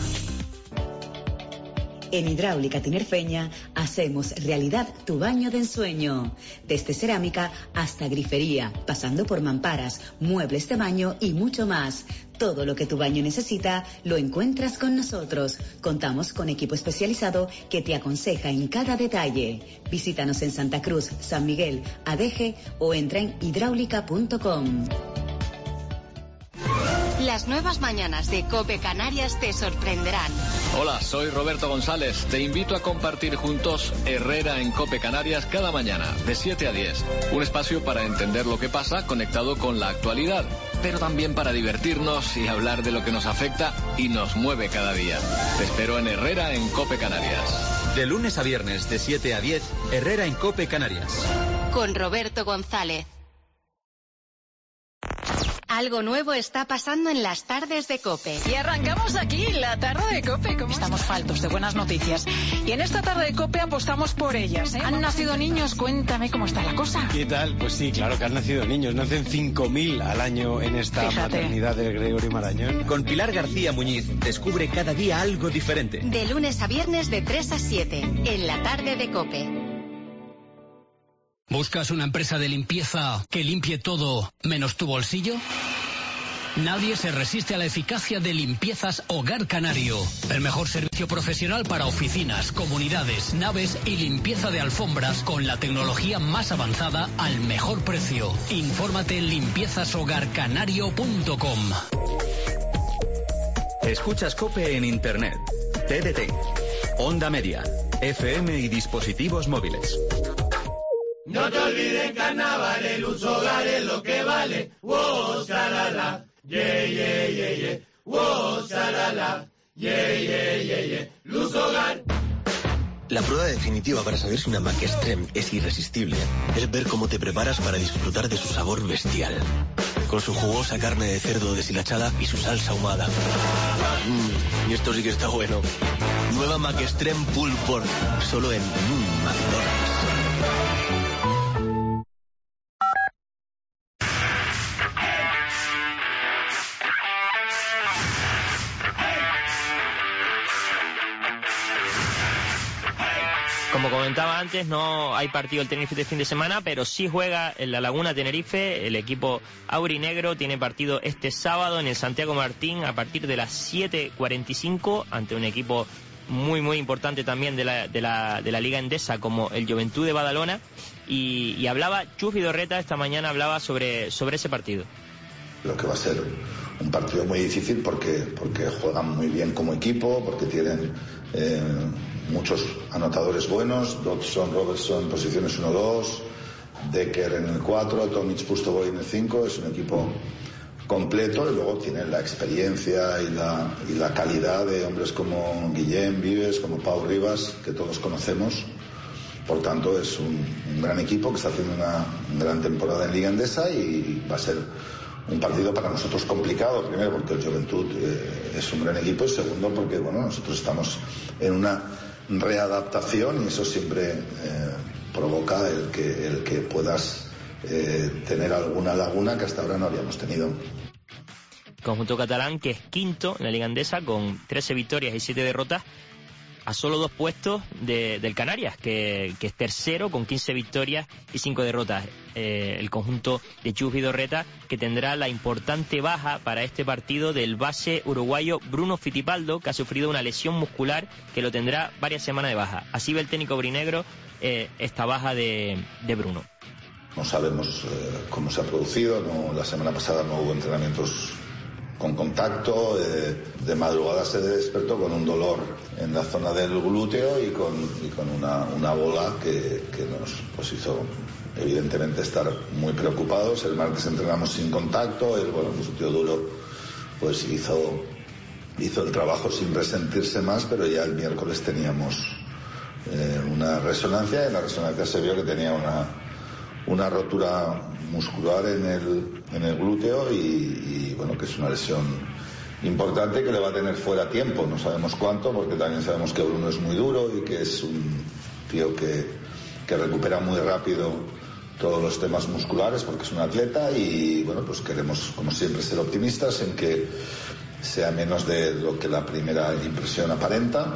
En Hidráulica Tinerfeña hacemos realidad tu baño de ensueño. Desde cerámica hasta grifería, pasando por mamparas, muebles de baño y mucho más. Todo lo que tu baño necesita lo encuentras con nosotros. Contamos con equipo especializado que te aconseja en cada detalle. Visítanos en Santa Cruz, San Miguel, Adeje o entra en hidráulica.com. Las nuevas mañanas de COPE Canarias te sorprenderán. Hola, soy Roberto González. Te invito a compartir juntos Herrera en COPE Canarias cada mañana, de 7 a 10. Un espacio para entender lo que pasa conectado con la actualidad, pero también para divertirnos y hablar de lo que nos afecta y nos mueve cada día. Te espero en Herrera en COPE Canarias. De lunes a viernes, de 7 a 10, Herrera en COPE Canarias. Con Roberto González. Algo nuevo está pasando en las tardes de COPE. Y arrancamos aquí, la tarde de COPE. Estamos faltos de buenas noticias. Y en esta tarde de COPE apostamos por ellas. ¿Han nacido niños? Cuéntame cómo está la cosa. ¿Qué tal? Pues sí, claro que han nacido niños. Nacen 5.000 al año en esta maternidad del Gregorio Marañón. Con Pilar García Muñiz, descubre cada día algo diferente. De lunes a viernes de 3 a 7, en la tarde de COPE. ¿Buscas una empresa de limpieza que limpie todo menos tu bolsillo? Nadie se resiste a la eficacia de Limpiezas Hogar Canario. El mejor servicio profesional para oficinas, comunidades, naves y limpieza de alfombras con la tecnología más avanzada al mejor precio. Infórmate en limpiezashogarcanario.com. Escuchas COPE en Internet, TDT, Onda Media, FM y dispositivos móviles. No te olvides, carnaval, el Luz Hogar es lo que vale. Wow, shalala, yeah, yeah, yeah, yeah. Wow, shalala, yeah, yeah, yeah, yeah. Luz Hogar. La prueba definitiva para saber si una Mac Extreme es irresistible es ver cómo te preparas para disfrutar de su sabor bestial. Con su jugosa carne de cerdo deshilachada y su salsa ahumada. Y esto sí que está bueno. Nueva Mac Extreme Pulled Pork, solo en McDonald's. Como comentaba antes, no hay partido del Tenerife este fin de semana, pero sí juega en la Laguna Tenerife. El equipo aurinegro tiene partido este sábado en el Santiago Martín a partir de las 7:45 ante un equipo muy muy importante también de la Liga Endesa como el Joventut de Badalona. Y hablaba Chus Vidorreta esta mañana, hablaba sobre ese partido. Creo que va a ser un partido muy difícil porque juegan muy bien como equipo, porque tienen muchos anotadores buenos. Dodson, Robertson en posiciones 1-2, Decker en el 4, Tomic, Pustovoy en el 5. Es un equipo completo y luego tienen la experiencia y la calidad de hombres como Guillem, Vives, como Pau Rivas, que todos conocemos. Por tanto, es un gran equipo que está haciendo una gran temporada en Liga Endesa y va a ser un partido para nosotros complicado, primero porque el Joventut es un gran equipo y segundo porque nosotros estamos en una readaptación y eso siempre provoca el que puedas tener alguna laguna que hasta ahora no habíamos tenido. Conjunto catalán que es quinto en la Liga Endesa con 13 victorias y 7 derrotas, a solo 2 puestos del Canarias, que es tercero con 15 victorias y 5 derrotas. El conjunto de Chus Vidorreta, que tendrá la importante baja para este partido del base uruguayo Bruno Fittipaldo, que ha sufrido una lesión muscular que lo tendrá varias semanas de baja. Así ve el técnico aurinegro esta baja de Bruno. No sabemos cómo se ha producido, la semana pasada no hubo entrenamientos con contacto, de madrugada se despertó con un dolor en la zona del glúteo y con una bola que nos hizo evidentemente estar muy preocupados. El martes entrenamos sin contacto, un tío duro, pues hizo el trabajo sin resentirse más, pero ya el miércoles teníamos una resonancia y en la resonancia se vio que tenía una rotura muscular en el glúteo y que es una lesión importante que le va a tener fuera tiempo. No sabemos cuánto, porque también sabemos que Bruno es muy duro y que es un tío que recupera muy rápido todos los temas musculares porque es un atleta y pues queremos como siempre ser optimistas en que sea menos de lo que la primera impresión aparenta.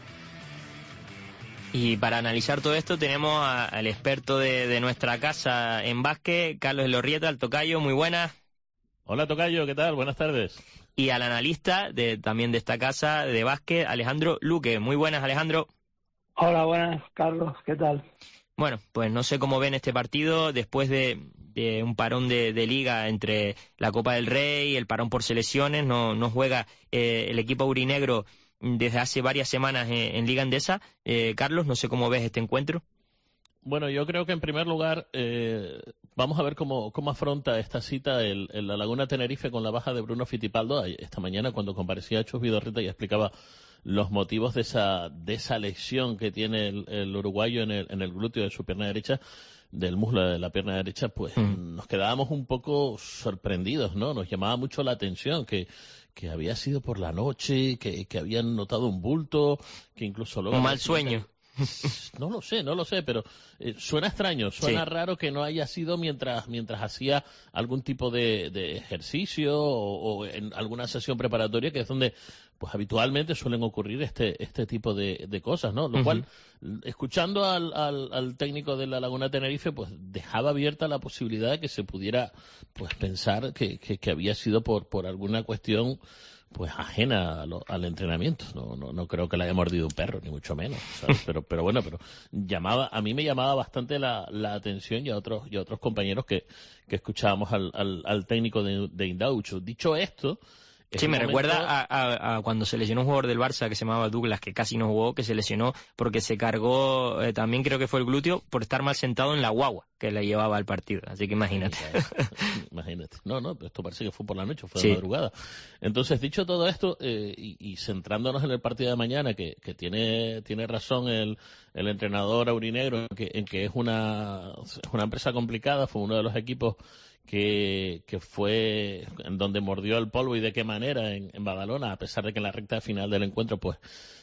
Y para analizar todo esto tenemos al experto de nuestra casa en básquet, Carlos Elorrieta, el tocayo. Muy buenas. Hola tocayo, ¿qué tal? Buenas tardes. Y al analista también de esta casa de básquet, Alejandro Luque. Muy buenas, Alejandro. Hola, buenas, Carlos, ¿qué tal? Bueno, pues no sé cómo ven este partido después de un parón de liga entre la Copa del Rey, el parón por selecciones. No juega el equipo aurinegro desde hace varias semanas en Liga Endesa. Carlos, no sé cómo ves este encuentro. Bueno, yo creo que en primer lugar vamos a ver cómo afronta esta cita la Laguna Tenerife con la baja de Bruno Fittipaldo. Esta mañana cuando comparecía Chus Vidorreta y explicaba los motivos de esa lesión que tiene el uruguayo en el glúteo de su pierna derecha, del muslo de la pierna derecha, pues nos quedábamos un poco sorprendidos, ¿no? Nos llamaba mucho la atención que había sido por la noche, que habían notado un bulto, que incluso luego... Un mal sueño. No lo sé, pero suena extraño, suena raro que no haya sido mientras hacía algún tipo de ejercicio o en alguna sesión preparatoria, que es donde pues habitualmente suelen ocurrir este tipo de cosas, ¿no? Lo cual, escuchando al técnico de la Laguna Tenerife, pues dejaba abierta la posibilidad de que se pudiera pues pensar que había sido por alguna cuestión pues ajena al entrenamiento. No creo que le haya mordido un perro, ni mucho menos, ¿sabes? Pero bueno, a mí me llamaba bastante la atención y a otros compañeros que escuchábamos al técnico de Indaucho. Dicho esto, sí, me recuerda a cuando se lesionó un jugador del Barça que se llamaba Douglas, que casi no jugó, que se lesionó porque se cargó, también creo que fue el glúteo, por estar mal sentado en la guagua que le llevaba al partido. Así que imagínate. Imagínate. No, esto parece que fue por la noche, fue de madrugada. Entonces, dicho todo esto, y centrándonos en el partido de mañana, que tiene razón el entrenador aurinegro, en que es una empresa complicada, fue uno de los equipos que fue en donde mordió el polvo y de qué manera en Badalona, a pesar de que en la recta final del encuentro pues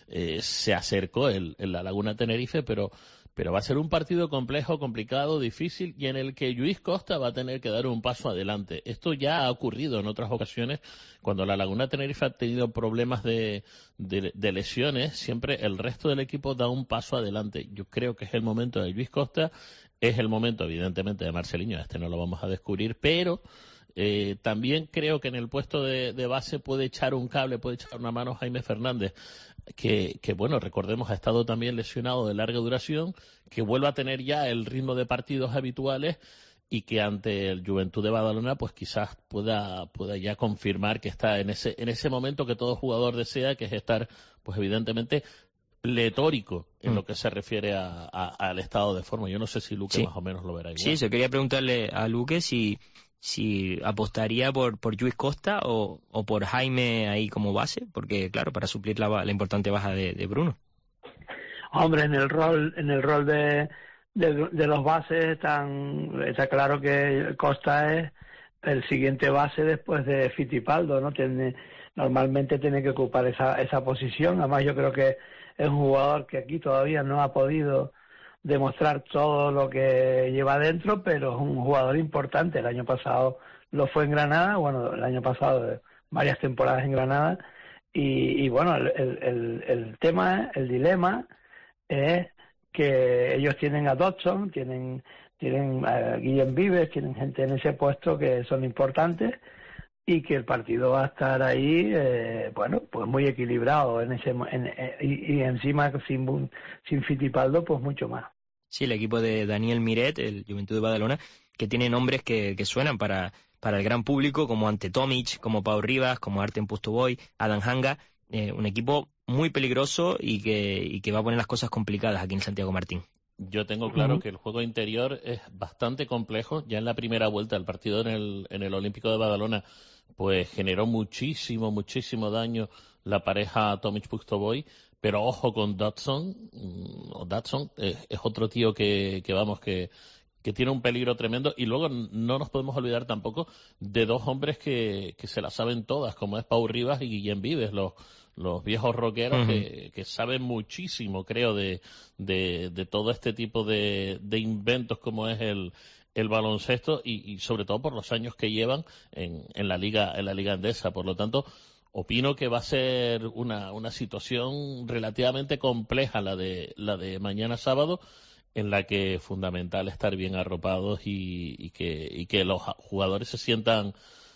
se acercó en la Laguna Tenerife, pero va a ser un partido complejo, complicado, difícil, y en el que Lluís Costa va a tener que dar un paso adelante. Esto ya ha ocurrido en otras ocasiones, cuando la Laguna Tenerife ha tenido problemas de lesiones, siempre el resto del equipo da un paso adelante. Yo creo que es el momento de Lluís Costa. Es el momento, evidentemente, de Marceliño, no lo vamos a descubrir, pero también creo que en el puesto de base puede echar un cable, puede echar una mano Jaime Fernández, que bueno, recordemos, ha estado también lesionado de larga duración, que vuelva a tener ya el ritmo de partidos habituales y que ante el Juventud de Badalona pues quizás pueda ya confirmar que está en ese momento que todo jugador desea, que es estar, pues evidentemente, pletórico en lo que se refiere al estado de forma. Yo no sé si Luque más o menos lo verá igual. Sí, yo quería preguntarle a Luque si apostaría por Lluís Costa o por Jaime ahí como base, porque claro, para suplir la importante baja de Bruno. Hombre, en el rol de los bases está claro que Costa es el siguiente base después de Fittipaldo, ¿no? Normalmente tiene que ocupar esa posición. Además, yo creo que es un jugador que aquí todavía no ha podido demostrar todo lo que lleva dentro, pero es un jugador importante. El año pasado lo fue en Granada, bueno, el año pasado varias temporadas en Granada, y bueno, el dilema es que ellos tienen a Dodson, tienen a Guillem Vives, tienen gente en ese puesto que son importantes, y que el partido va a estar ahí, pues muy equilibrado y encima sin Fittipaldo, pues mucho más. Sí, el equipo de Daniel Miret, el Juventud de Badalona, que tiene nombres que suenan para el gran público, como Ante Tomic, como Pau Rivas, como Artem Pustovoy, Adam Hanga, un equipo muy peligroso y que va a poner las cosas complicadas aquí en Santiago Martín. Yo tengo claro que el juego interior es bastante complejo. Ya en la primera vuelta del partido en el Olímpico de Badalona, pues generó muchísimo daño la pareja Tomic-Pustovoy, pero ojo con Dodson. Dodson es otro tío que tiene un peligro tremendo, y luego no nos podemos olvidar tampoco de dos hombres que se las saben todas, como es Pau Rivas y Guillem Vives, los viejos rockeros que saben muchísimo, creo, de todo este tipo de inventos como es el baloncesto, y sobre todo por los años que llevan en la liga andesa. Por lo tanto, opino que va a ser una situación relativamente compleja la de mañana sábado, en la que es fundamental estar bien arropados y que los jugadores se sientan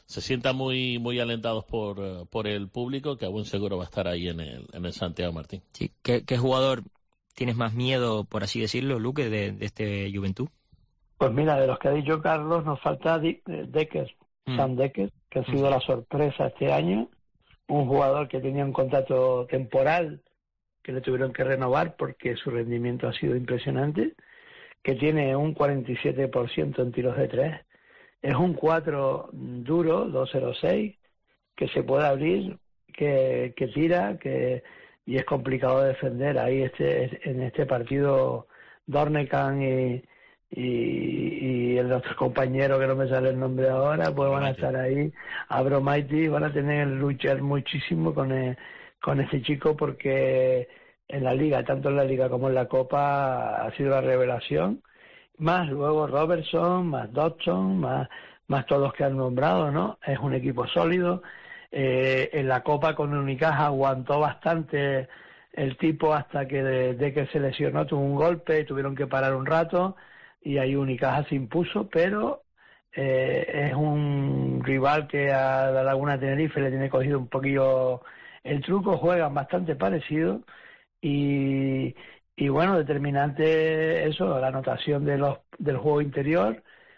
muy alentados por el público, que a buen seguro va a estar ahí en el Santiago Martín. Sí. ¿Qué jugador tienes más miedo, por así decirlo, Luque, de este Juventud? Pues mira, de los que ha dicho Carlos, nos falta Decker, Sam Decker, que ha sido la sorpresa este año, un jugador que tenía un contrato temporal que le tuvieron que renovar porque su rendimiento ha sido impresionante, que tiene un 47% en tiros de 3, es un 4 duro, 2.06, que se puede abrir, que tira, y es complicado de defender. Ahí en este partido Dornekan y y el otro compañero que no me sale el nombre ahora, pues van a estar ahí, Abromaiti, van a tener que luchar muchísimo con ese chico, porque en la liga, tanto en la liga como en la Copa, ha sido la revelación, más luego Robertson, más Dodson, más todos los que han nombrado, ¿no? Es un equipo sólido. En la Copa con Unicaja aguantó bastante el tipo hasta que de que se lesionó tuvo un golpe y tuvieron que parar un rato, y ahí Unicaja se impuso, pero es un rival que a la Laguna Tenerife le tiene cogido un poquillo el truco, juegan bastante parecido y bueno, determinante eso, la anotación del juego interior,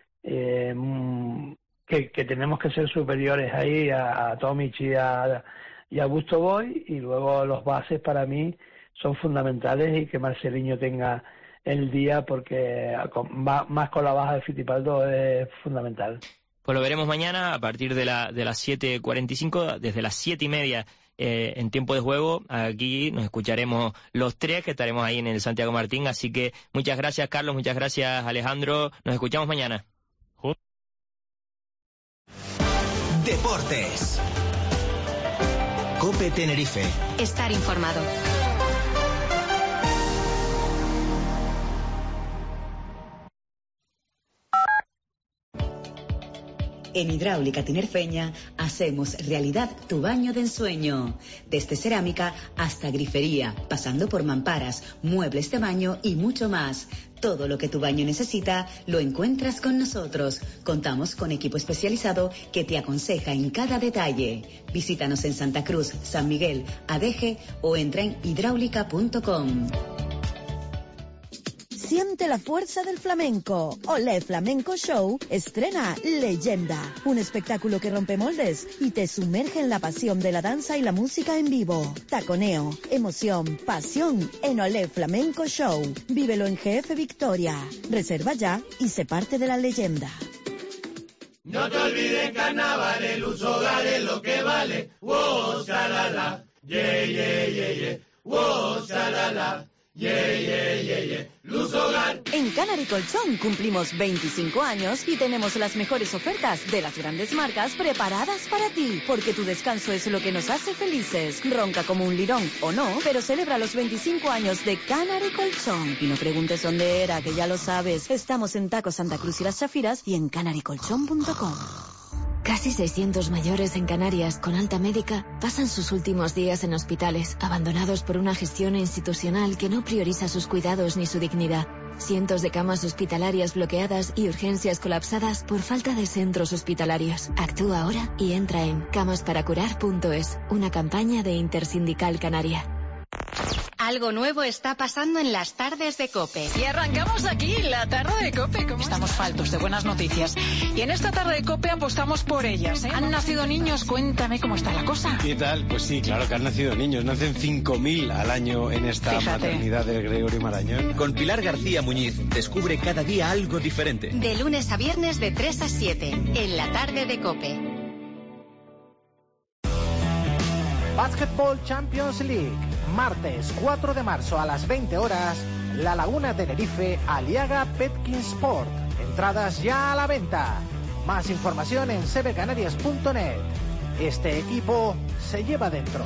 que tenemos que ser superiores ahí a Tomic y a Busto Boy, y luego los bases para mí son fundamentales, y que Marceliño tenga el día, porque más con la baja de Fittipaldo es fundamental. Pues lo veremos mañana a partir de las 7:45, desde las 7:30 en tiempo de juego. Aquí nos escucharemos los tres, que estaremos ahí en el Santiago Martín. Así que muchas gracias, Carlos, muchas gracias, Alejandro. Nos escuchamos mañana. Deportes. COPE Tenerife. Estar informado. En Hidráulica Tinerfeña hacemos realidad tu baño de ensueño. Desde cerámica hasta grifería, pasando por mamparas, muebles de baño y mucho más. Todo lo que tu baño necesita lo encuentras con nosotros. Contamos con equipo especializado que te aconseja en cada detalle. Visítanos en Santa Cruz, San Miguel, Adeje o entra en hidráulica.com. Siente la fuerza del flamenco. Olé Flamenco Show estrena Leyenda, un espectáculo que rompe moldes y te sumerge en la pasión de la danza y la música en vivo. Taconeo, emoción, pasión en Olé Flamenco Show. Vívelo en GF Victoria. Reserva ya y sé parte de la leyenda. No te olvides, carnaval, el uso hogar es lo que vale. Wow, shalala, yeah, yeah, yeah, yeah. Wow, shalala. Yeah, yeah, yeah, yeah. Luz Hogar. En Canary Colchón cumplimos 25 años y tenemos las mejores ofertas de las grandes marcas preparadas para ti, porque tu descanso es lo que nos hace felices. Ronca como un lirón o no, pero celebra los 25 años de Canary Colchón. Y no preguntes dónde era, que ya lo sabes. Estamos en Taco Santa Cruz y Las Chafiras y en canarycolchón.com. Casi 600 mayores en Canarias con alta médica pasan sus últimos días en hospitales, abandonados por una gestión institucional que no prioriza sus cuidados ni su dignidad. Cientos de camas hospitalarias bloqueadas y urgencias colapsadas por falta de centros hospitalarios. Actúa ahora y entra en camasparacurar.es, una campaña de Intersindical Canaria. Algo nuevo está pasando en las tardes de COPE. Y arrancamos aquí la tarde de COPE. Estamos faltos de buenas noticias. Y en esta tarde de COPE apostamos por ellas. ¿Han nacido niños? Cuéntame cómo está la cosa. ¿Qué tal? Pues sí, claro que han nacido niños. Nacen 5.000 al año en esta maternidad de Gregorio Marañón. Con Pilar García Muñiz descubre cada día algo diferente. De lunes a viernes de 3 a 7 en la tarde de COPE. Basketball Champions League. Martes 4 de marzo a las 20 horas, La Laguna Tenerife, Aliaga Petkin Sport. Entradas ya a la venta. Más información en cbcanarias.net. Este equipo se lleva dentro.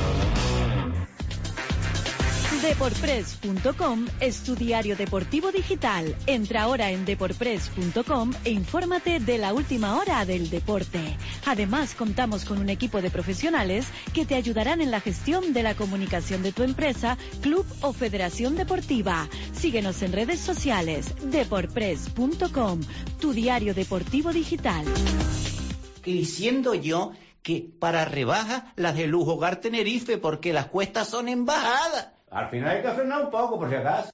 Deportpress.com es tu diario deportivo digital. Entra ahora en deportpress.com e infórmate de la última hora del deporte. Además, contamos con un equipo de profesionales que te ayudarán en la gestión de la comunicación de tu empresa, club o federación deportiva. Síguenos en redes sociales. Deportpress.com, tu diario deportivo digital. Diciendo yo que para rebajas las de Luz Hogar Tenerife, porque las cuestas son en bajada. Al final hay que frenar un poco, por si acaso.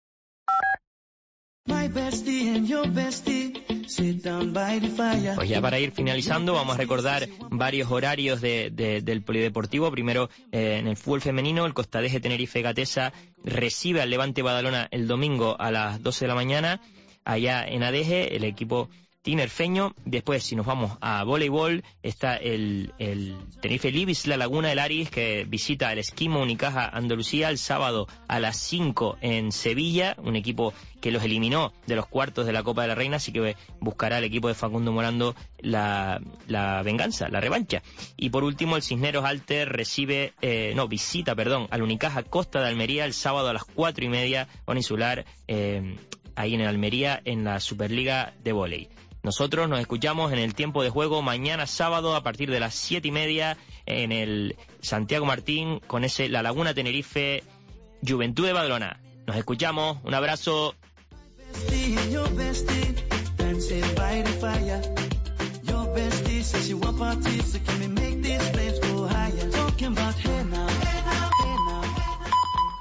Pues ya para ir finalizando vamos a recordar varios horarios del polideportivo. Primero, en el fútbol femenino, el Costadeje Tenerife Gatesa recibe al Levante Badalona el domingo a las 12 de la mañana. Allá en Adeje, el equipo tinerfeño. Después, si nos vamos a voleibol, está el Tenerife Libis La Laguna del Aris, que visita el Esquimo Unicaja Andalucía el sábado a las 5 en Sevilla, un equipo que los eliminó de los cuartos de la Copa de la Reina, así que buscará el equipo de Facundo Morando la venganza, la revancha. Y por último, el Cisneros Alter visita al Unicaja Costa de Almería el sábado a las 4:30, con insular ahí en Almería, en la Superliga de Vóley. Nosotros nos escuchamos en el tiempo de juego mañana sábado a partir de las 7:30 en el Santiago Martín con ese La Laguna Tenerife Juventud de Badalona. Nos escuchamos, un abrazo. Your bestie, dancing by the fire. Your bestie says she want parties.